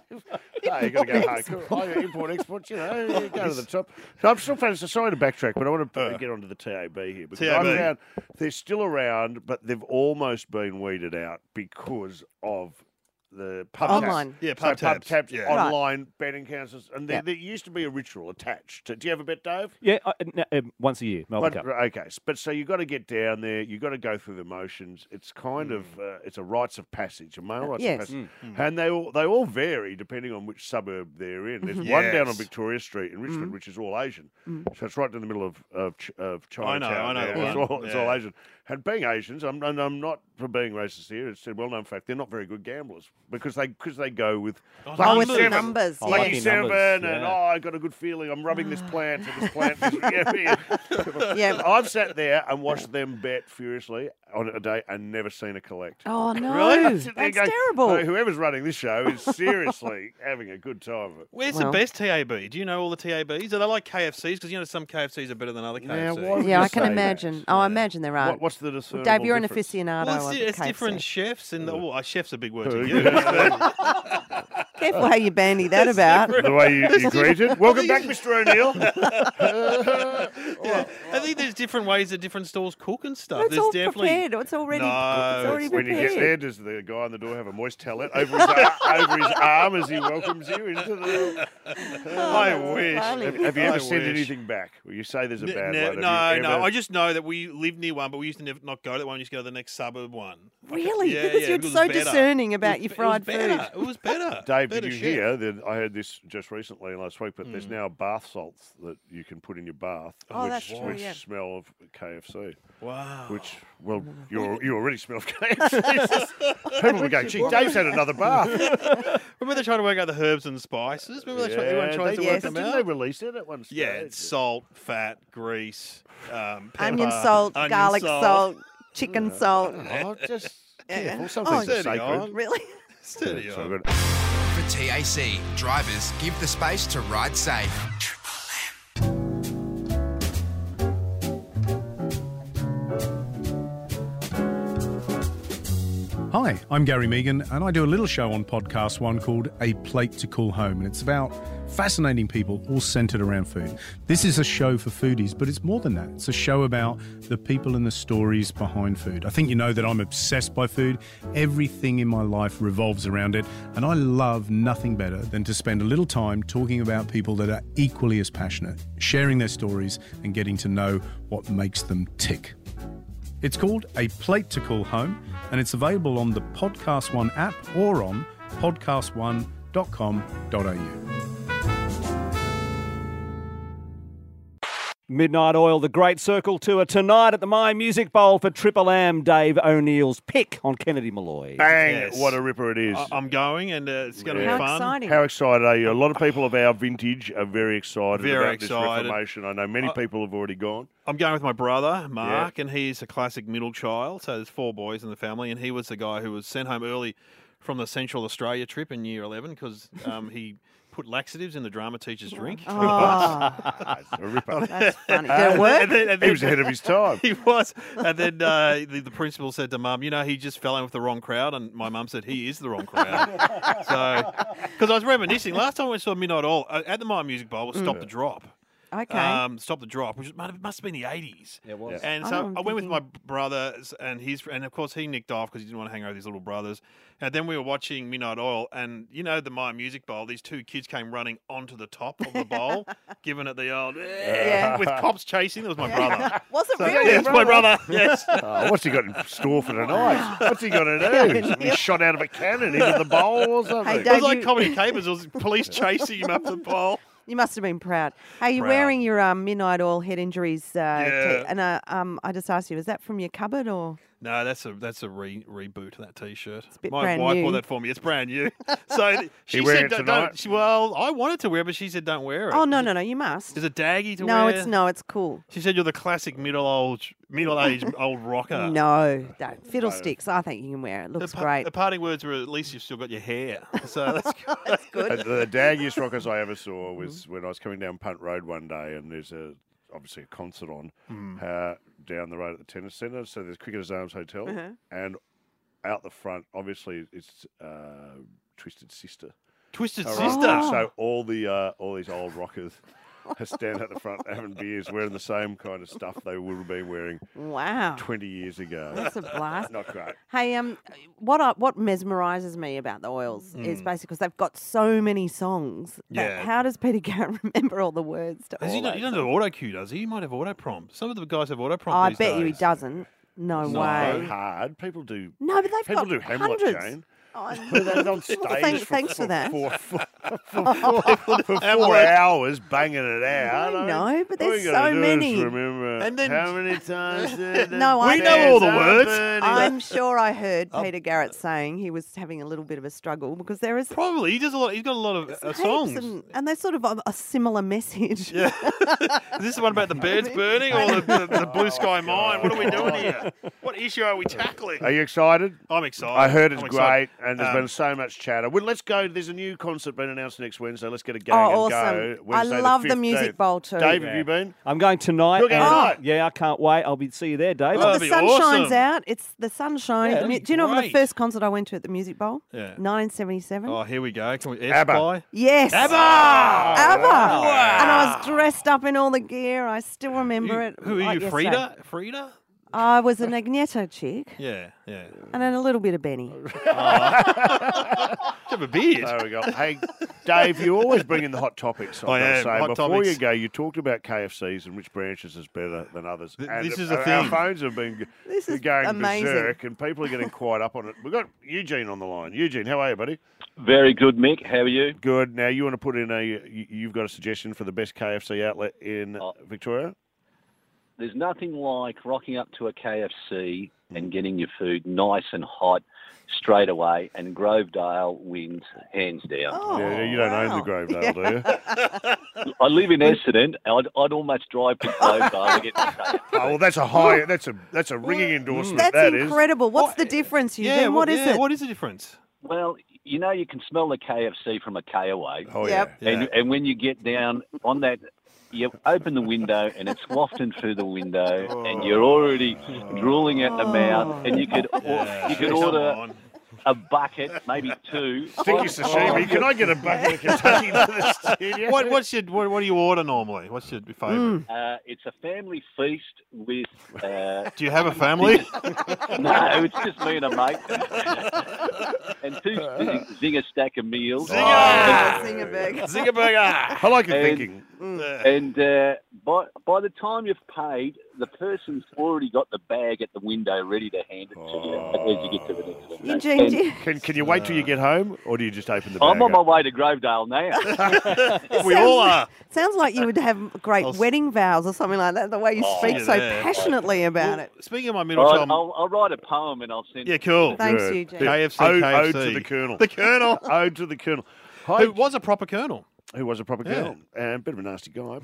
No, you got to go hardcore. Import, export, you go to the top. So I'm still sorry to backtrack, but I want to get onto the TAB here. Because I found they're still around, but they've almost been weeded out because of the pub Online. tabs. Yeah, pub tabs. Yeah. Online betting councils. And there used to be a ritual attached. Do you have a bet, Dave? Yeah, once a year, Melbourne Cup. Okay, but so you've got to get down there. You've got to go through the motions. It's kind of it's a rites of passage, a male rites of passage, and they all vary depending on which suburb they're in. There's one down on Victoria Street in Richmond, which is all Asian. So it's right in the middle of Chinatown. I know. It's all Asian. And being Asians, I'm not for being racist here. It's a well-known fact. They're not very good gamblers because they go with with the numbers. lucky seven, numbers, and I got a good feeling. I'm rubbing this plant, and this plant. Yeah. I've sat there and watched them bet furiously on a day and never seen a collect. Oh, no. Really? That's terrible. Whoever's running this show is seriously having a good time of it. Where's the best TAB? Do you know all the TABs? Are they like KFCs? Because some KFCs are better than other KFCs. why would Yeah, you I can say imagine. that? Oh, I imagine there are. What's the discernible Dave, you're difference? an aficionado. Well, of it's KFC. different chefs. Chef's a big word to Who? use. but- Careful how you bandy that about. The way you greeted. Welcome back, Mr. O'Neill. Yeah. I think there's different ways that different stores cook and stuff. It's There's all definitely prepared. It's already When prepared. you get there, does the guy on the door have a moist towelette over his arm as he welcomes you into the... I wish. Have you ever I sent wish. anything back? Well, you say there's a bad one. No. Have you ever- I just know that we live near one, but we used to not go to that one. We used to go to the next suburb one. Really? Yeah, Because yeah, you're it was so better. discerning about your fried it was better. food. It was better. Dave, Better did you chef. hear that? I heard this just recently last week, but there's now bath salts that you can put in your bath, Oh, that's true, which yeah. smell of KFC. Wow. Which, well, you already smell of KFC. People were going, gee, Dave's had another bath. Remember they tried to work out the herbs and spices? Remember everyone tries to work them didn't out? they release it at one stage? Yeah, it's salt, fat, grease, pepper, Onion salt, garlic salt, chicken salt. Oh, just careful. Some Oh, things are steady sacred. on. Really? Steady So on. good. For TAC, drivers give the space to ride safe. Hi, I'm Gary Megan, and I do a little show on Podcast One called A Plate to Call Home, and it's about fascinating people, all centred around food. This is a show for foodies, but it's more than that. It's a show about the people and the stories behind food. I think you know that I'm obsessed by food. Everything in my life revolves around it, and I love nothing better than to spend a little time talking about people that are equally as passionate, sharing their stories and getting to know what makes them tick. It's called A Plate to Call Home, and it's available on the Podcast One app or on podcastone.com.au. Midnight Oil, the Great Circle Tour tonight at the My Music Bowl for Triple M. Dave O'Neill's pick on Kennedy Malloy. Bang! Yes. What a ripper it is. I'm going, and it's going to be How fun. exciting. How excited are you? A lot of people of our vintage are very excited Very about excited. this reformation. I know many people have already gone. I'm going with my brother, Mark, and he's a classic middle child. So there's 4 boys in the family, and he was the guy who was sent home early from the Central Australia trip in Year 11 because he put laxatives in the drama teacher's drink. Oh, That's a ripper. that's funny. Did it work? And then He was ahead of his time. He was. And then the principal said to Mum, he just fell in with the wrong crowd. And my mum said, he is the wrong crowd. So, because I was reminiscing, last time we saw Midnight Oil at the My Music Bowl was Stop the Drop. Okay. Stop the Drop, which must have been the 80s. It was. And Oh, so I'm I went with thinking- my brothers and of course he nicked off because he didn't want to hang out with his little brothers. And then we were watching Midnight Oil, and the My Music Bowl, these 2 kids came running onto the top of the bowl, giving it the old Yeah. with cops chasing. That was my brother. Was it So, really? yes, my brother. Yes. Oh, what's he got in store for tonight? What's he going to do? Be shot out of a cannon into the bowl or something? Hey, It Dave, was like you- Comedy Capers. It was police chasing him up the bowl. You must have been proud. Hey, you're Proud. wearing your Midnight Oil head injuries Yeah. and I just asked you, is that from your cupboard or? No, that's a reboot of that T-shirt. bit My brand wife new. wore that for me. It's brand new. So she You wearing said, it "Don't." tonight? Well, I wanted to wear it, but she said, "Don't wear it." Oh no, you must. Is it daggy to No, wear? it's cool. She said you're the classic middle-aged old rocker. No, don't. Fiddlesticks. I think you can wear it. Looks great. The parting words were, "At least you've still got your hair." So that's good. That's good. The daggiest rockers I ever saw was when I was coming down Punt Road one day, and there's obviously a concert on down the road at the tennis centre. So there's Cricketers Arms Hotel, and out the front, obviously, it's Twisted Sister. Twisted All Sister. So all these old rockers stand at the front having beers, wearing the same kind of stuff they would have been wearing Wow. 20 years ago. That's a blast. Not great. Hey, what mesmerises me about the Oils is basically because they've got so many songs. Yeah. How does Peter Garrett remember all the words to all You those don't know auto cue, does he? He might have auto prompt. Some of the guys have auto Oh, prompt. I these bet you he days. doesn't. No So way. hard. People do. No, but they've People got do Hamlet, hundreds. Jane. Oh, They're on stage thanks for that. For 4 hours banging it out. I know, but all there's you gotta so do is many. Remember And then- how many times did the No, I We know all the fans words. burning? I'm sure I heard Peter Garrett saying he was having a little bit of a struggle because there is Probably. He does a lot. He's got a lot of heaps songs. and they're sort of a similar message. Yeah. Is this the one about the birds burning or the blue sky mine? What are we doing here? What issue are we tackling? Are you excited? I'm excited. I heard it's I'm great, excited. and there's been so much chatter. Well, let's go. There's a new concert being announced next Wednesday. Let's get a gang Oh, and awesome. go. I Wednesday love the the 5th. Music Dave. Bowl too. Dave, have you been? I'm going tonight. You're going and- tonight? Yeah, I can't wait. I'll see you there, Dave. Oh, The that'd be sun awesome. shines out. It's the sunshine. Yeah, The mu- that'd Do you know the great. first concert I went to at the Music Bowl? Yeah. 1977. Oh, here we go. Can we ABBA. Spy? Yes. ABBA! ABBA. Wow. And I was dressed up in all the gear. I still remember it. Who are like you, yesterday. Frida? Frida? I was an Agnetha chick Yeah, yeah. and then a little bit of Benny. Have a beard. There we go. Hey, Dave, you always bring in the hot topics. I am. Say. Hot Before topics. you go, you talked about KFCs and which branches is better than others. And this is a our thing. phones have been This is going amazing. berserk, and people are getting quite up on it. We've got Eugene on the line. Eugene, how are you, buddy? Very good, Mick. How are you? Good. Now, you want to put in you've got a suggestion for the best KFC outlet in Victoria? There's nothing like rocking up to a KFC and getting your food nice and hot straight away, and Grovedale wins hands down. Oh, Yeah, you don't own the Grovedale, do you? I live in Essendon. I'd almost drive to Grovedale to get my KFC. Oh, well, that's a high. That's a ringing endorsement. That's that is. incredible. What's the difference, Eugene? Yeah, What is it? What is the difference? Well, you know, you can smell the KFC from a K away. Oh, Yep. yeah. And when you get down on that, you open the window and it's wafting through the window, and you're already drooling at the mouth, and you could Yeah. you could Come order on. a bucket, maybe two. Sticky sashimi. Can I get a bucket of Kentucky to the studio? What do you order normally? What's your favourite? It's a family feast with... Do you have a family? No, it's just me and a mate. And two zinger stacker meals. Zinger burger. Zinger burger. I like your thinking. And by the time you've paid, the person's already got the bag at the window ready to hand it to you as you get to the next one. Eugene, Can you wait till you get home, or do you just open the bag? I'm on my way to Grovedale now. We all are. sounds like you would have great wedding vows or something like that, the way you speak so passionately about it. Speaking of my middle child... I'll write a poem and I'll send it. Yeah, cool. Thanks, Eugene. KFC, Ode KFC. to the Colonel. The Colonel. Ode to the Colonel. Who was a proper colonel. Who was a proper colonel. And a bit of a nasty guy,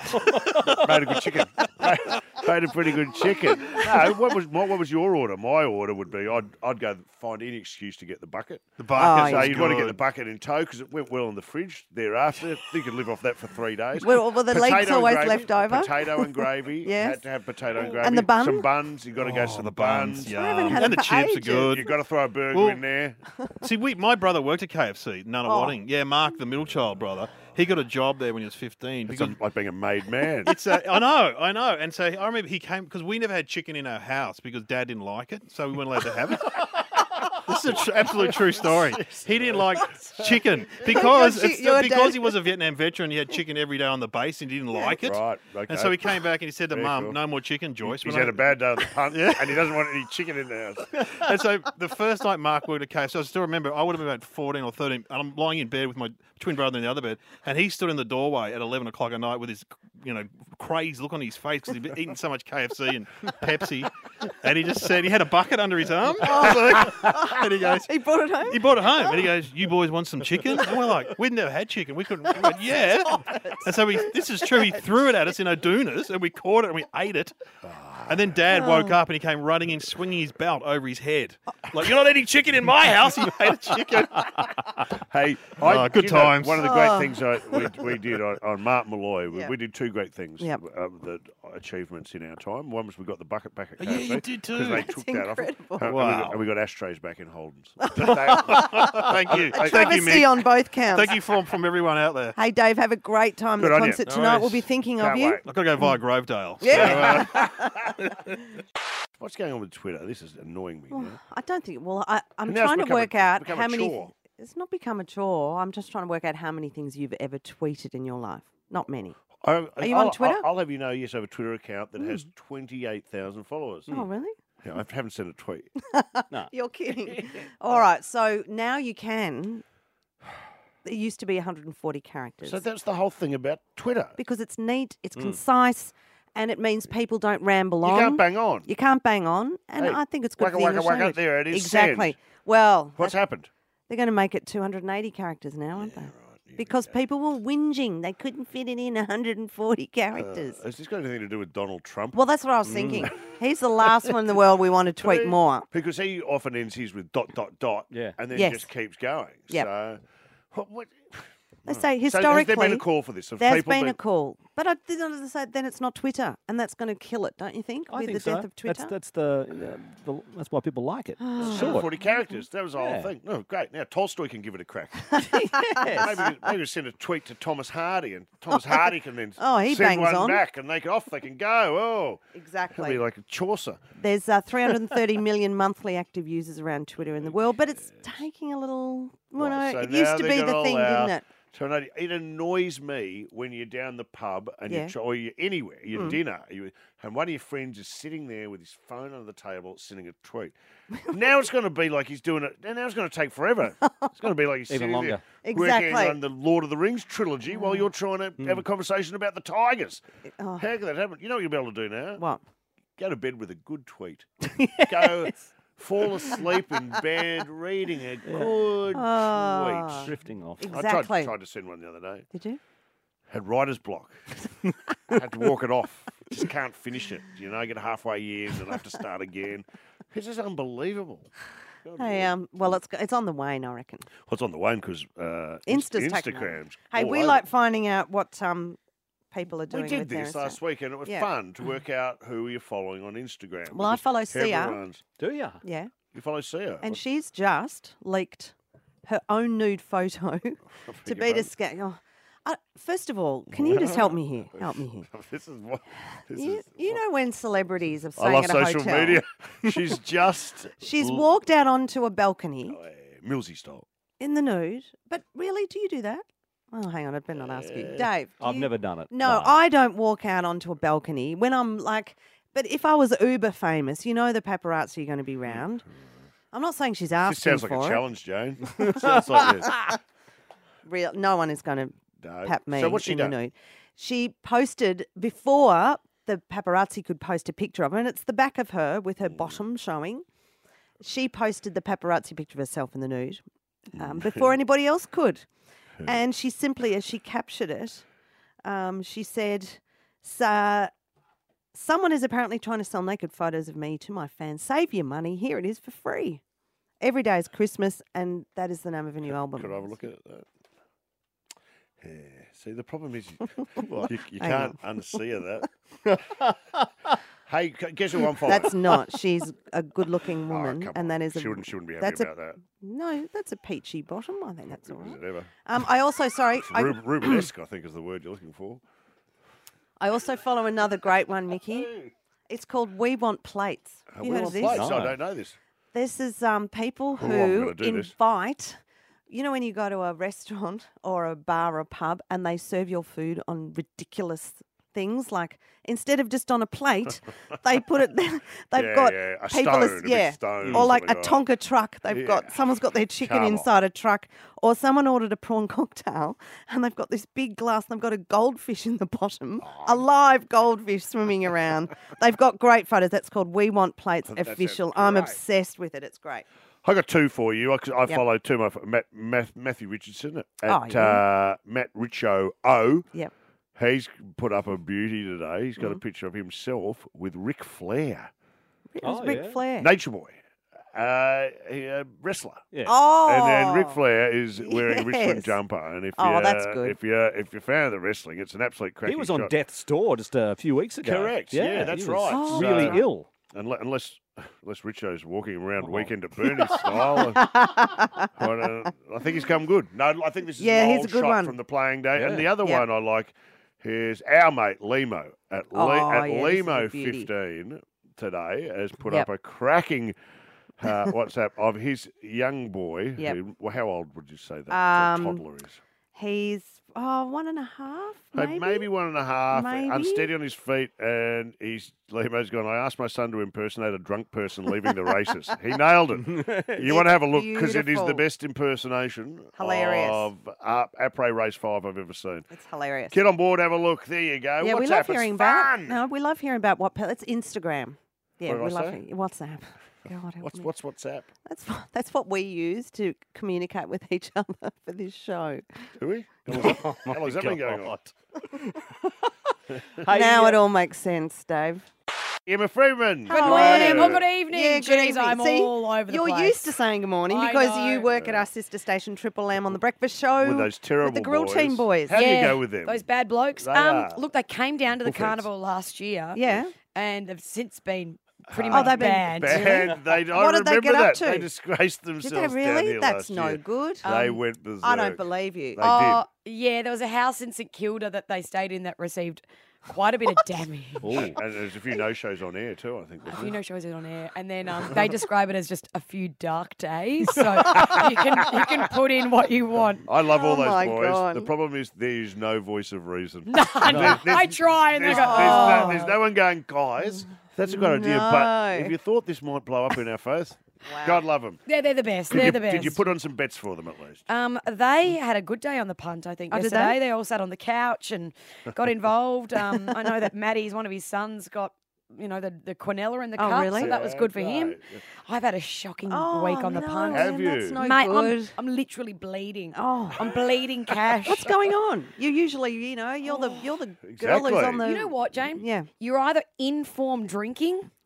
but made a good chicken. Made a pretty good chicken. No, what was your order? My order would be I'd go find any excuse to get the bucket. The bucket. So you'd want to get the bucket in tow because it went well in the fridge thereafter. You could live off that for 3 days. Well, the legs always left over. Potato and gravy. Yes. Had to have potato and gravy. And the bun? Some buns. You've got to go to the buns. Yeah. I haven't had And it the for chips are ages. good. You've got to throw a burger in there. See, my brother worked at KFC, Nunawading. Yeah, Mark, the middle child brother. He got a job there when he was 15. It's like being a made man. I know. And so I remember he came, because we never had chicken in our house because Dad didn't like it, so we weren't allowed to have it. This is an absolute true story. He didn't like chicken because he was a Vietnam veteran. He had chicken every day on the base and he didn't like it. Right, okay. And so he came back and he said to Very Mum, cool. no more chicken, Joyce. He's had a bad day on the punt, and he doesn't want any chicken in the house. And so the first night Mark worked at KFC, I still remember, I would have been about 14 or 13, and I'm lying in bed with my twin brother in the other bed, and he stood in the doorway at 11 o'clock at night with his, crazed look on his face because he'd been eating so much KFC and Pepsi, and he just said he had a bucket under his arm. And he goes, He brought it home? He brought it home, and he goes, "You boys want some chicken?" And we're like, "We'd never had chicken. We couldn't." We went, "Yeah." And so this is true. He threw it at us in Odunas, and we caught it and we ate it. And then Dad woke up and he came running in, swinging his belt over his head, like, "You're not eating chicken in my house." He made a chicken. Hey, good times. One of the great things we did on Martin Malloy, we did two great things, Yep. the achievements in our time. One was we got the bucket back at KFC. Yeah, you did too. Because they That's took that off. incredible. Wow. And we got ashtrays back in Holden's. Thank you. Thank you, Travesty Mick. on both counts. Thank you from everyone out there. Hey, Dave, have a great time at Good the on you. concert No tonight. worries. We'll be thinking of Can't you. wait. I've got to go via Grovedale. Yeah. What's going on with Twitter? This is annoying me. now. I don't think. Well, I'm Now it's trying to become work a- out become how a many. chore. It's not become a chore. I'm just trying to work out how many things you've ever tweeted in your life. Not many. Are you on Twitter? I'll have you know, yes, I have a Twitter account that has 28,000 followers. Oh, really? Yeah, I haven't sent a tweet. You're kidding. All right. So now you can. It used to be 140 characters. So that's the whole thing about Twitter. Because it's neat, it's concise, and it means people don't ramble You on. can't bang on. You can't bang on, and Hey, I think it's good waka, for the waka, English waka, language. there it is, Exactly. send. Well, What's happened? they're going to make it 280 characters now, aren't they? Because people were whinging. They couldn't fit it in 140 characters. Has this got anything to do with Donald Trump? Well, that's what I was thinking. He's the last one in the world we want to tweet more. Because he often ends his with ... Yeah. and then Yes. just keeps going. Yep. So, what? They say So has historically. there been a call for this? Have There's people been a call. But I did not say then it's not Twitter, and that's going to kill it, don't you think? I with think the death so. of Twitter. That's that's why people like it. Short. 40 characters. That was the whole Yeah. thing. Oh, great. Now Tolstoy can give it a crack. Yes. Maybe we send a tweet to Thomas Hardy, and Thomas Hardy can then Oh, he send bangs one on. back, and they can go. Oh, Exactly. it'll be like a Chaucer. There's 330 million monthly active users around Twitter in the world, but it's taking a little. Well, Right, no, so it used now to they're be the gonna thing, allow- didn't it? So it annoys me when you're down the pub and Yeah. or you're anywhere, you're dinner, and one of your friends is sitting there with his phone under the table, sending a tweet. Now it's going to be like he's doing it. Now it's going to take forever. It's going to be like he's Even sitting longer. there Exactly. working on the Lord of the Rings trilogy while you're trying to have a conversation about the Tigers. Oh. How can that happen? You know what you'll be able to do now? What? Go to bed with a good tweet. Go fall asleep in bed reading a good tweet. Drifting off. I Exactly. tried to send one the other day. Did you? Had writer's block. Had to walk it off. Just can't finish it. Get halfway in and have to start again. It's just unbelievable. God, Hey, well, it's on the wane, I reckon. well, it's on the wane because Insta's taking over. Instagram's. Hey, all we over. like finding out what people are doing. We did with their this last Insta. week, and it was Yeah. fun to work out who you're following on Instagram. Well, I because follow Sia. everyone's- Do you? Yeah. You follow Sia. And she's just leaked her own nude photo to beat a scam. First of all, can you just help me here? Help me here. This is what. You know when celebrities are I staying love at a social hotel. media. She's just. She's walked out onto a balcony Millsy style. in the nude. But really, do you do that? Oh, hang on, I'd better not ask you. Dave. do I've you- never done it. No, I don't walk out onto a balcony when I'm like. But if I was uber famous, you know the paparazzi are going to be round. I'm not saying she's asking This sounds like for a it. challenge, Jane. Sounds like this. No one is going to pap me So what's she in the done? nude. She posted before the paparazzi could post a picture of her, and it's the back of her with her bottom showing. She posted the paparazzi picture of herself in the nude before anybody else could. And she simply, as she captured it, she said, someone is apparently trying to sell naked photos of me to my fans. Save your money. Here it is for free. Every day is Christmas, and that is the name of a new album. Could I have a look at that? Yeah. See, the problem is you Hang can't unsee that. Hey, guess who I'm following? That's not. She's a good-looking woman, come and that is She wouldn't be happy that's about a, that. No, that's a peachy bottom. I think that's all Is right. it ever? I also, sorry, Rubenesque, I think is the word you're looking for. I also follow another great one, Mickey. It's called We Want Plates. Have you We heard Want of this? Plates? I don't know this. This is people Oh, I'm who gonna do this. invite. You know when you go to a restaurant or a bar or a pub and they serve your food on ridiculous things, like instead of just on a plate, they put it. They've got a people, stone, a big stone or or like a something like Tonka truck. They've got someone's got their chicken Come on. inside a truck, or someone ordered a prawn cocktail and they've got this big glass. And they've got a goldfish in the bottom, a live goldfish swimming around. They've got great photos. That's called We Want Plates That sounds Official. I'm great. obsessed with it. It's great. I got two for you. I Yep. follow two. Matthew Richardson at yeah. Matt Richo O. Yep. He's put up a beauty today. He's Mm-hmm. got a picture of himself with Ric Flair, Who's Ric Flair? Nature Boy, wrestler. Yeah. Oh, And then Ric Flair is wearing a Richmond yes. jumper. And if Oh, you, that's good. If you're a fan of the wrestling, it's an absolute cracking He was on shot. death's door just a few weeks ago. Correct. Yeah, that's he was right. Oh, really that's right. ill. Unless Richo's walking around Oh. weekend at Bernie style. I think he's come good. No, I think this is Yeah, an he's old a good shot one. from the playing day. Yeah. And the other Yeah. one I like, here's our mate Limo at Oh, yeah, this is a Limo beauty. 15 today has put Yep. up a cracking WhatsApp of his young boy. Yep. Well, how old would you say that toddler is? He's 1.5, Maybe 1.5, Maybe. unsteady on his feet, and Limo's gone, I asked my son to impersonate a drunk person leaving the races. He nailed it. You want to have a look, because it is the beautiful. best impersonation Hilarious. of Après Race 5 I've ever seen. It's hilarious. Get on board, have a look. There you go. Yeah, WhatsApp, we love it's hearing about it. fun. No, we love hearing about it's Instagram. Yeah, What did we I love say? WhatsApp. God, help me. What's WhatsApp? That's what we use to communicate with each other for this show. Do we? How long has that been going on? Now it all makes sense, Dave. Emma Freeman. Good morning or good evening. Yeah, good Jeez, evening. I'm See, all over the you're place. used to saying good morning I because you know. work at our sister station Triple M on the breakfast show With those terrible with the Grill boys. Team boys. How do you go with them? Those bad blokes. They are. Look, they came down to the Bullfeds. carnival last year. Yeah. And they've since been pretty Oh, much they've been banned. Banned. I What did they remember get that. up to? They disgraced Did themselves. they down really? here That's last no year. good. They went berserk. I don't believe you. They Oh, yeah, there was a house in St Kilda that they stayed in that received quite a bit of damage. did. And there's a few no-shows on air too, I think. A few no shows on air, and then they describe it as just a few dark days. So you can put in what you want. I love all Oh those my boys. God. The problem is there's no voice of reason. No, I try and they There's, go, oh. there's no one going, guys, that's a good idea, No. but if you thought this might blow up in our face, God love them. They're the best. They're the best. Did you put on some bets for them at least? They had a good day on the punt, I think, Oh, did yesterday. they? They all sat on the couch and got involved. I know that Maddie's, one of his sons, got, the quinella in the Oh, cup, really? so that was good for him. Right. I've had a shocking Oh, week on the no, punt. Have you? That's no Mate, good. I'm literally bleeding. Oh. I'm bleeding cash. What's going on? You usually, you're the girl who's Exactly. on the. You know what, Jane? Yeah. You're either in form drinking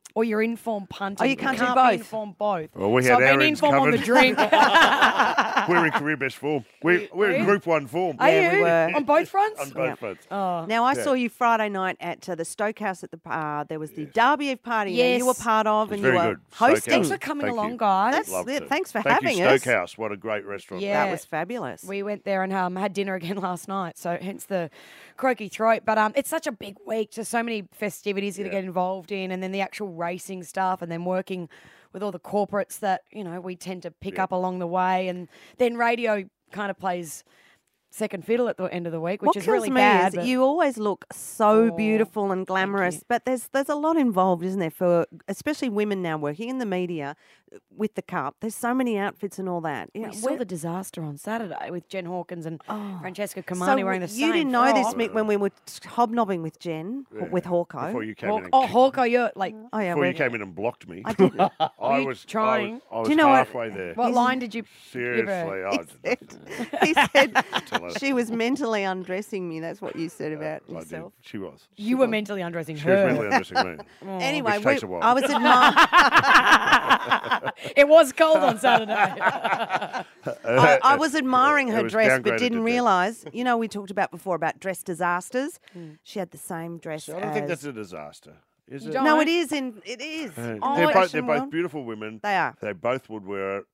or you're informed punting. Oh, you can't do be both? informed both. Well, we so had I've our been ends informed on the covered. drink. We're in career best form. We're in Group 1 form. Are Yeah, we you? were. On both fronts? On both fronts. Oh. Now, I Yeah. saw you Friday night at the Stokehouse at the there was the Derby party that you were Yes. part of, and Very you were good. hosting. Thanks for coming Thank along, you. guys. That's Loved it. it. Thanks for Thank having you, us. Stokehouse. What a great restaurant. Yeah. That was fabulous. We went there and had dinner again last night, so hence the croaky throat. But it's such a big week, just so many festivities to get involved in, and then the actual racing stuff, and then working with all the corporates that we tend to pick up along the way, and then radio kind of plays second fiddle at the end of the week, which what is kills really me bad. is but- you always look so beautiful and glamorous, but there's a lot involved, isn't there, for especially women now working in the media with the Cup. There's so many outfits and all that. We saw the disaster on Saturday with Jen Hawkins and Francesca so Comani wearing the same you didn't know this, frock. Mick, when we were hobnobbing with Jen, with Hawko. Before you came in and Hawko, you're like... Oh, yeah, Before you we- came in and blocked me. I didn't. I you was trying? I was Do you know what- halfway there. What line did you Seriously, give her? He said Tell her. she was mentally undressing me. That's what you said about I did. yourself. She was. You were mentally undressing She her. was mentally undressing me. Anyway, Which takes a while. I was admiring. It was cold on Saturday. I was admiring It her was dress, but downgraded didn't to realise. We talked about before about dress disasters. She had the same dress. I don't think that's a disaster. Is it? No, it is. It is. Oh, They're fashion both world. beautiful women. They are. They both would wear it.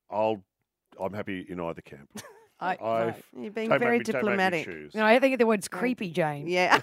I'm happy in either camp. You're being Don't very make me diplomatic. choose. I think the word's creepy, Jane. Yeah.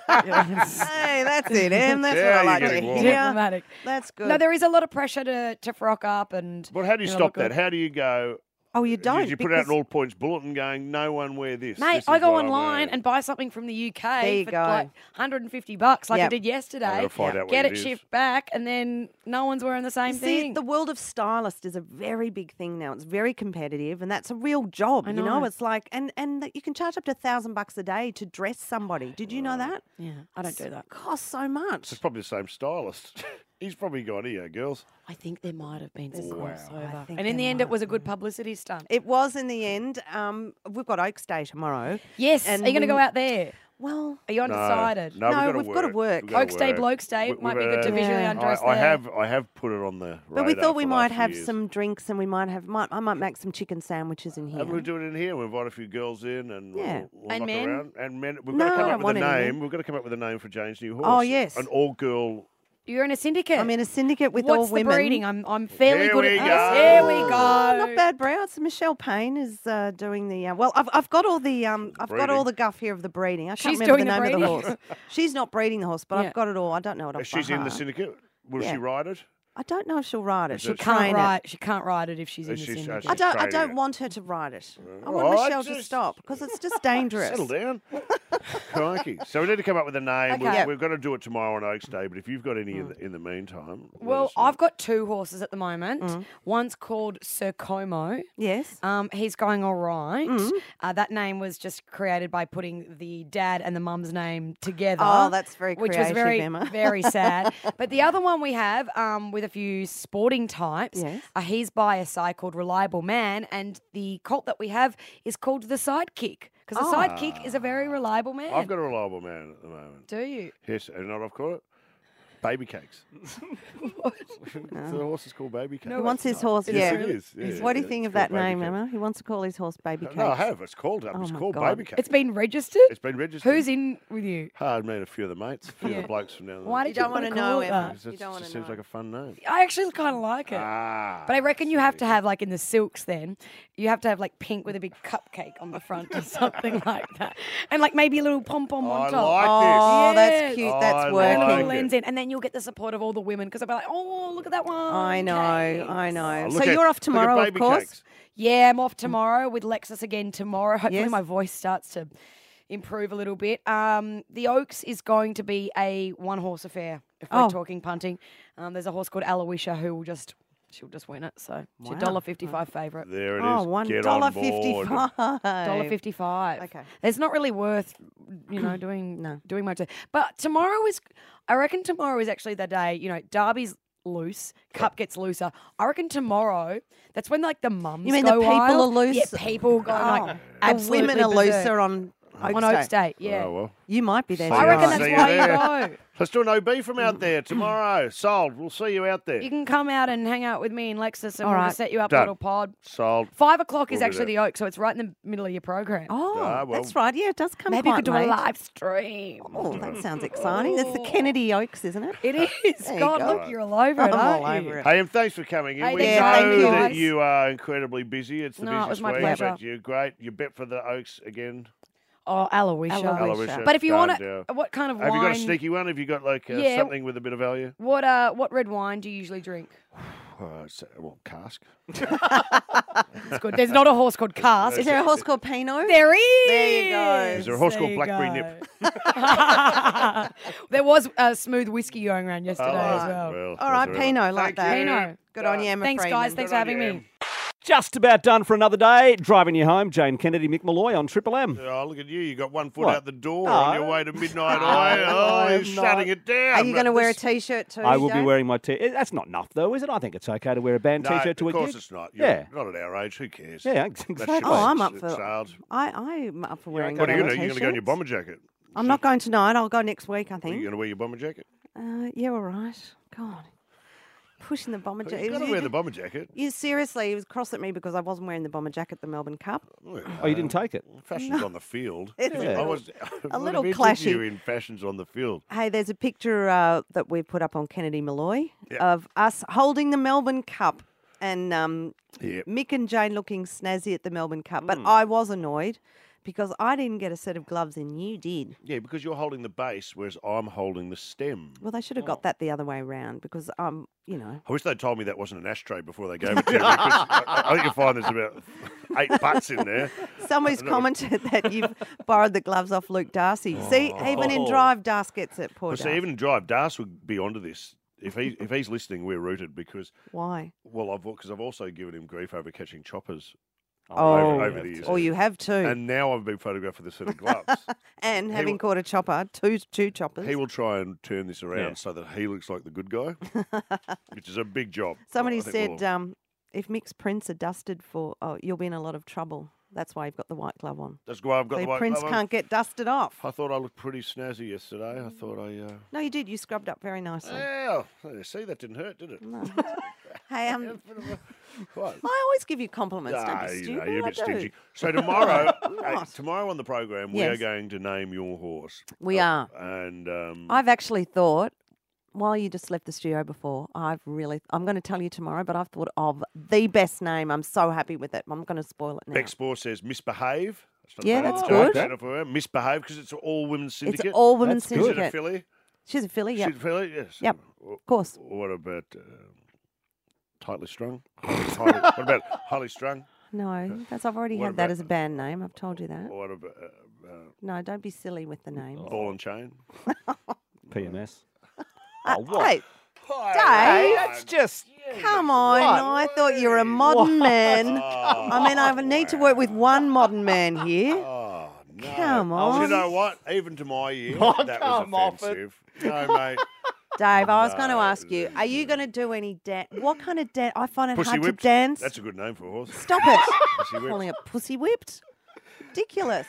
Hey, that's it, Em. That's Yeah, what I like you're to getting warm. hear. Diplomatic. That's good. No, there is a lot of pressure to frock up and. Well, how do you stop look that? good. How do you go? Oh, you don't. Did you put out an all points bulletin going, no one wear this? Mate, This I is go what I'm online wearing." and buy something from the UK There you for go. like $150 like I Yep. did yesterday. I gotta find out what Get it it is. shipped back, and then no one's wearing the same See, thing. the world of stylist is a very big thing now. It's very competitive, and that's a real job. I You know. know, it's like, and that you can charge up to $1,000 a day to dress somebody. Did you know that? Yeah, I don't do that. It costs so much. It's probably the same stylist. He's probably gone here, girls. I think there might have been some Wow. crossover. I think And in there the end, it might was a good publicity stunt. It was in the end. We've got Oaks Day tomorrow. Yes. And Are you going to we- go out there? Well, Are you undecided? No, No, we've we've gotta work. We've gotta Oaks Day, work. Blokes Day might be good to visually Yeah. undress I there. have put it on the but we radar thought we for the might last few have years. some drinks, and we might have. I might make some chicken sandwiches in here. And we'll do it in here. We'll invite a few girls in and Yeah. we'll And knock men? around. And men. We've No, got to I come don't up with want a any men. name. We've got to come up with a name for Jane's new horse. Oh, yes. An all-girl. You're in a syndicate. I'm in a syndicate with What's all the women. breeding? I'm fairly Here good we at go. this. Here we go. Not bad, Brow. It's Michelle Payne is doing the. Well, I've got all the I've got all Breeding. the guff here of the breeding. I can't She's remember the doing the name of the breeding? horse. She's not breeding the horse, but Yeah. I've got it all. I don't know it off by She's in the heart. syndicate. Will Yeah. she ride it? I don't know if she'll ride it. Is She'll it- Can't train it. ride. She can't ride it if she's in the Is she- syndicate. I don't training it. want her to ride it. I All want right, Michelle to just- stop because it's just dangerous. Settle down. Crikey. So we need to come up with a name. Okay. Yeah. We've got to do it tomorrow on Oaks Day, but if you've got any in the meantime. let Well, us know. I've got two horses at the moment. One's called Sir Como. Yes. He's going all right. Mm. That name was just created by putting the dad and the mum's name together. Oh, that's very which creative, was very, Emma. very sad. But the other one we have, with a few sporting types, Yes. he's by a side called Reliable Man, and the colt that we have is called the Sidekick because the Sidekick is a very reliable man. I've got a reliable man at the moment. Do you? Yes, and you know what I've called it? Baby cakes. The horse is called Baby Cakes. He wants his horse. Yes, Yeah. it is. Yeah, What do you yeah, think it's of that called Baby name, Cakes. Emma? He wants to call his horse Baby Cakes. No, I have. It's called. Oh It's my called God. Baby Cakes. It's been registered? It's been registered. Who's in with you? Hard me and a few of the mates, a few of Yeah. the blokes from down there. Why You did you don't want wanna to know, it Emma. that? Because You don't wanna it seems know. like a fun name. I actually kind of like it. Ah. But I reckon you have to have, like in the silks then, you have to have like pink with a big cupcake on the front or something like that. And like maybe a little pom-pom on I top. like Oh, Yes. that's cute. That's I And a like little working. it. lens in. And then you'll get the support of all the women because they'll be like, oh, look at that one. I know. I know. Oh, So look at- you're off look at tomorrow, of Baby course. Cakes. Yeah, I'm off tomorrow with Lexus again tomorrow. Hopefully Yes. my voice starts to improve a little bit. The Oaks is going to be a one-horse affair if we're Oh. talking punting. There's a horse called Aloysia who will she'll just win it. So she's a $1.55 favourite. There it is. Oh, Get on board. $1.55. $1.55. Okay. It's not really worth, doing much. But tomorrow is, I reckon tomorrow is actually the day, Derby's loose, Cup gets looser. I reckon tomorrow, that's when like the mums You mean go the people wild. are loose? Yeah, people go like The absolutely women are berserk. looser on Oaks on Day. Oaks Day. Yeah. Oh, well. You might be there. See I you- reckon that's see you why you there. go. Let's do an OB from out there tomorrow. Sold. We'll see you out there. You can come out and hang out with me in Lexus, and All we'll right. just set you up Done. a little pod. Sold. 5 o'clock is We'll do actually that. the Oak, so it's right in the middle of your program. Oh, well. that's right. Yeah, it does come Maybe you quite could do a late. live stream. Oh, that sounds exciting. That's the Kennedy Oaks, isn't it? It is. There you God, go. look, you're all over it, I'm aren't all you? over it. Hey, and thanks for coming in. Hey, We thank know you, that guys. you are incredibly busy. It's the No, it busiest was my week, pleasure. but you're great. You bet for the Oaks again. Oh, Aloysia. Aloysia. But if you want Calm it, down. what kind of Have wine? you got a sneaky one? Have you got like Yeah. something with a bit of value? What red wine do you usually drink? Well, cask. It's good. There's not a horse called Cask. Is there a horse called Pinot? There is. There you go. Is there a horse called There you Blackberry go. Nip? There was a smooth whiskey going around yesterday Oh, as well. well, All right, that's Pinot, like that. Pinot. Good on you, Emma Thanks, Freeman. guys. Thanks for having me. Just about done for another day. Driving you home, Jane Kennedy, Mick Malloy on Triple M. Oh, look at you. You got one foot What? out the door No. on your way to Midnight Eye. Oh, you're shutting it down. Are you going to wear a This- T-shirt too? I will be Dave? wearing my T. That's not enough, though, is it? I think it's okay to wear a band No, T-shirt to a of course gig. it's not. You're Yeah. not at our age. Who cares? Yeah, That exactly. shit's- Oh, I'm up it's for. ours. I'm up for wearing. What are you one going to of do? those You're going to go in your T-shirts. bomber jacket? I'm not going tonight. I'll go next week. I Are you think. going to wear your bomber jacket? Yeah, all right. God, pushing the bomber jacket. You've got to wear the bomber jacket. You seriously? He was cross at me because I wasn't wearing the bomber jacket at the Melbourne Cup. Oh, you didn't take it? Fashions on the field. It's I was a little would have clashy. interested you in fashions on the field. Hey, there's a picture that we've put up on Kennedy Malloy Yeah. of us holding the Melbourne Cup and Yep. Mick and Jane looking snazzy at the Melbourne Cup. But Mm. I was annoyed because I didn't get a set of gloves and you did. Yeah, because you're holding the base, whereas I'm holding the stem. Well, they should have got that the other way around because you know. I wish they'd told me that wasn't an ashtray before they gave it to me. Because I think you'll find there's about 8 butts in there. Somebody's commented that you've borrowed the gloves off Luke Darcy. See, even in drive, Darcy gets it. Poor Well, see, Darcy. even in drive, Das would be onto this. If he's listening, we're rooted because Why? well, I've also given him grief over catching choppers. Oh, over the years. or you have too. And now I've been photographed with a set of gloves. And He having will- caught a chopper, two choppers. He will try and turn this around Yeah. so that he looks like the good guy, which is a big job. Somebody I think said we'll- if Mick's prints are dusted you'll be in a lot of trouble. That's why you've got the white glove on. That's why I've got The the white prints glove on. can't get dusted off. I thought I looked pretty snazzy yesterday. I thought I. No, you did. You scrubbed up very nicely. Well, see, that didn't hurt, did it? No. Hey, What? I always give you compliments. Don't Ah, be you stupid. know, you're a I bit do. stingy. So tomorrow, What? tomorrow on the program, we are Yes. going to name your horse. We are. And I've actually thought, while you just left the studio before, I'm going to tell you tomorrow, but I've thought of the best name. I'm so happy with it. I'm going to spoil it now. Beck Sport says Misbehave. That's not Yeah, bad. that's Jane good. Tanner for her. Misbehave because it's an all-women's syndicate. It's all women's That's good. syndicate. She's a filly. She's a filly, yep. She's a filly, yes. Yep, of course. What about Tightly Strung? What about Highly Strung? No, I've already What had that about- as a band name. I've told you that. What about No, don't be silly with the names. Ball and Chain? PMS. Oh, what? Hey, Hey, Dave. that's just. Come on. What? I thought you were a modern man. Oh, I mean, I need to work with one modern man here. No. Come on. You know what? Even to my ear, Oh, that come was off it. offensive. No, mate. Dave, I was going to ask you, are you going to do any dance? What kind of dance? I find it Pussy hard whipped. to dance. That's a good name for a horse. Stop it. Pussy whipped. Calling it pussy whipped? Ridiculous.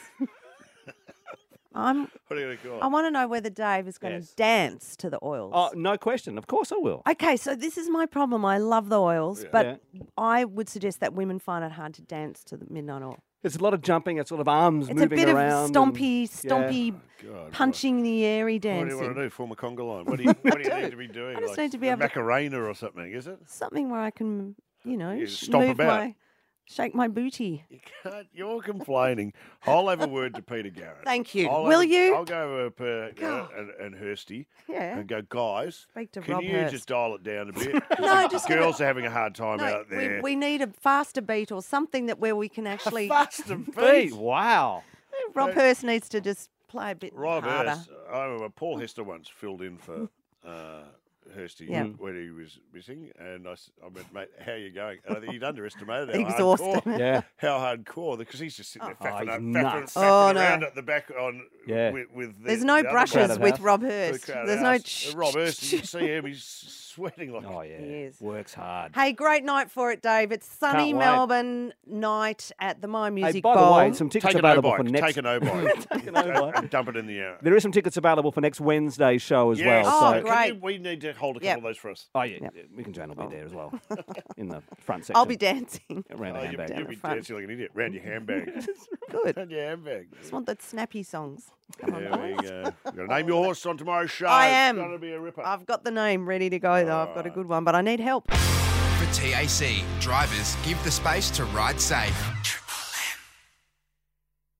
What are you going to call it? I want to know whether Dave is going to dance to the oils. Oh, no question. Of course I will. Okay, so this is my problem. I love the oils, Yeah. but Yeah. I would suggest that women find it hard to dance to the midnight oil. There's a lot of jumping. It's sort of arms It's a moving bit around. of stompy, God, punching the airy What do you dancing. want to do? Form a conga line? What do you need to be doing? I just like need to be a able to- Macarena or something, is it? Something where I can, You stomp move about. shake my booty. You're complaining. I'll have a word to Peter Garrett. Thank you. Will Will you? I'll go over to and Hursty Yeah. and go, guys, Speak to can Rob you Hurst. just dial it down a bit? No, just give girls it- are having a hard time No, out there. we need a faster beat or something that where we can actually. faster beat. Wow. Rob Hurst needs to just play a bit Rob harder. Hurst, I remember Paul Hester once filled in for Hursty Yeah. when he was missing, and I went, mate, how are you going? And I think he'd underestimated how Exhausted. hardcore, Yeah. how hardcore, because he's just sitting there faffing, he's up, nuts. faffing Oh, no. around at the back on Yeah. with the, There's no the other brushes guys. with Rob The Hurst. crowd There's no. house. Rob Hurst, you can see him, he's sweating like. Oh yeah, He is. works hard. Hey, great night for it, Dave. It's sunny Can't wait. Melbourne night at the My Music Hey, by Bowl. the way, some tickets Take an available O-bike. for next. Take an O-bike. Take an O-bike. And dump it in the air. There is some tickets available for next Wednesday's show as Yes. well. Oh, so great. We need to hold a couple Yep. of those for us. Oh yeah, Mick and Jane will be there as well in the front section. I'll be dancing. around the handbag. You'll be front. dancing like an idiot. Round your handbag. Good. Round your handbag. Just want the snappy songs. Come on, There boys. we go. You've got to name your horse on tomorrow's show. I am. It's going to be a ripper. I've got the name ready to go, though. I've got a good one, but I need help. For TAC, drivers give the space to ride safe.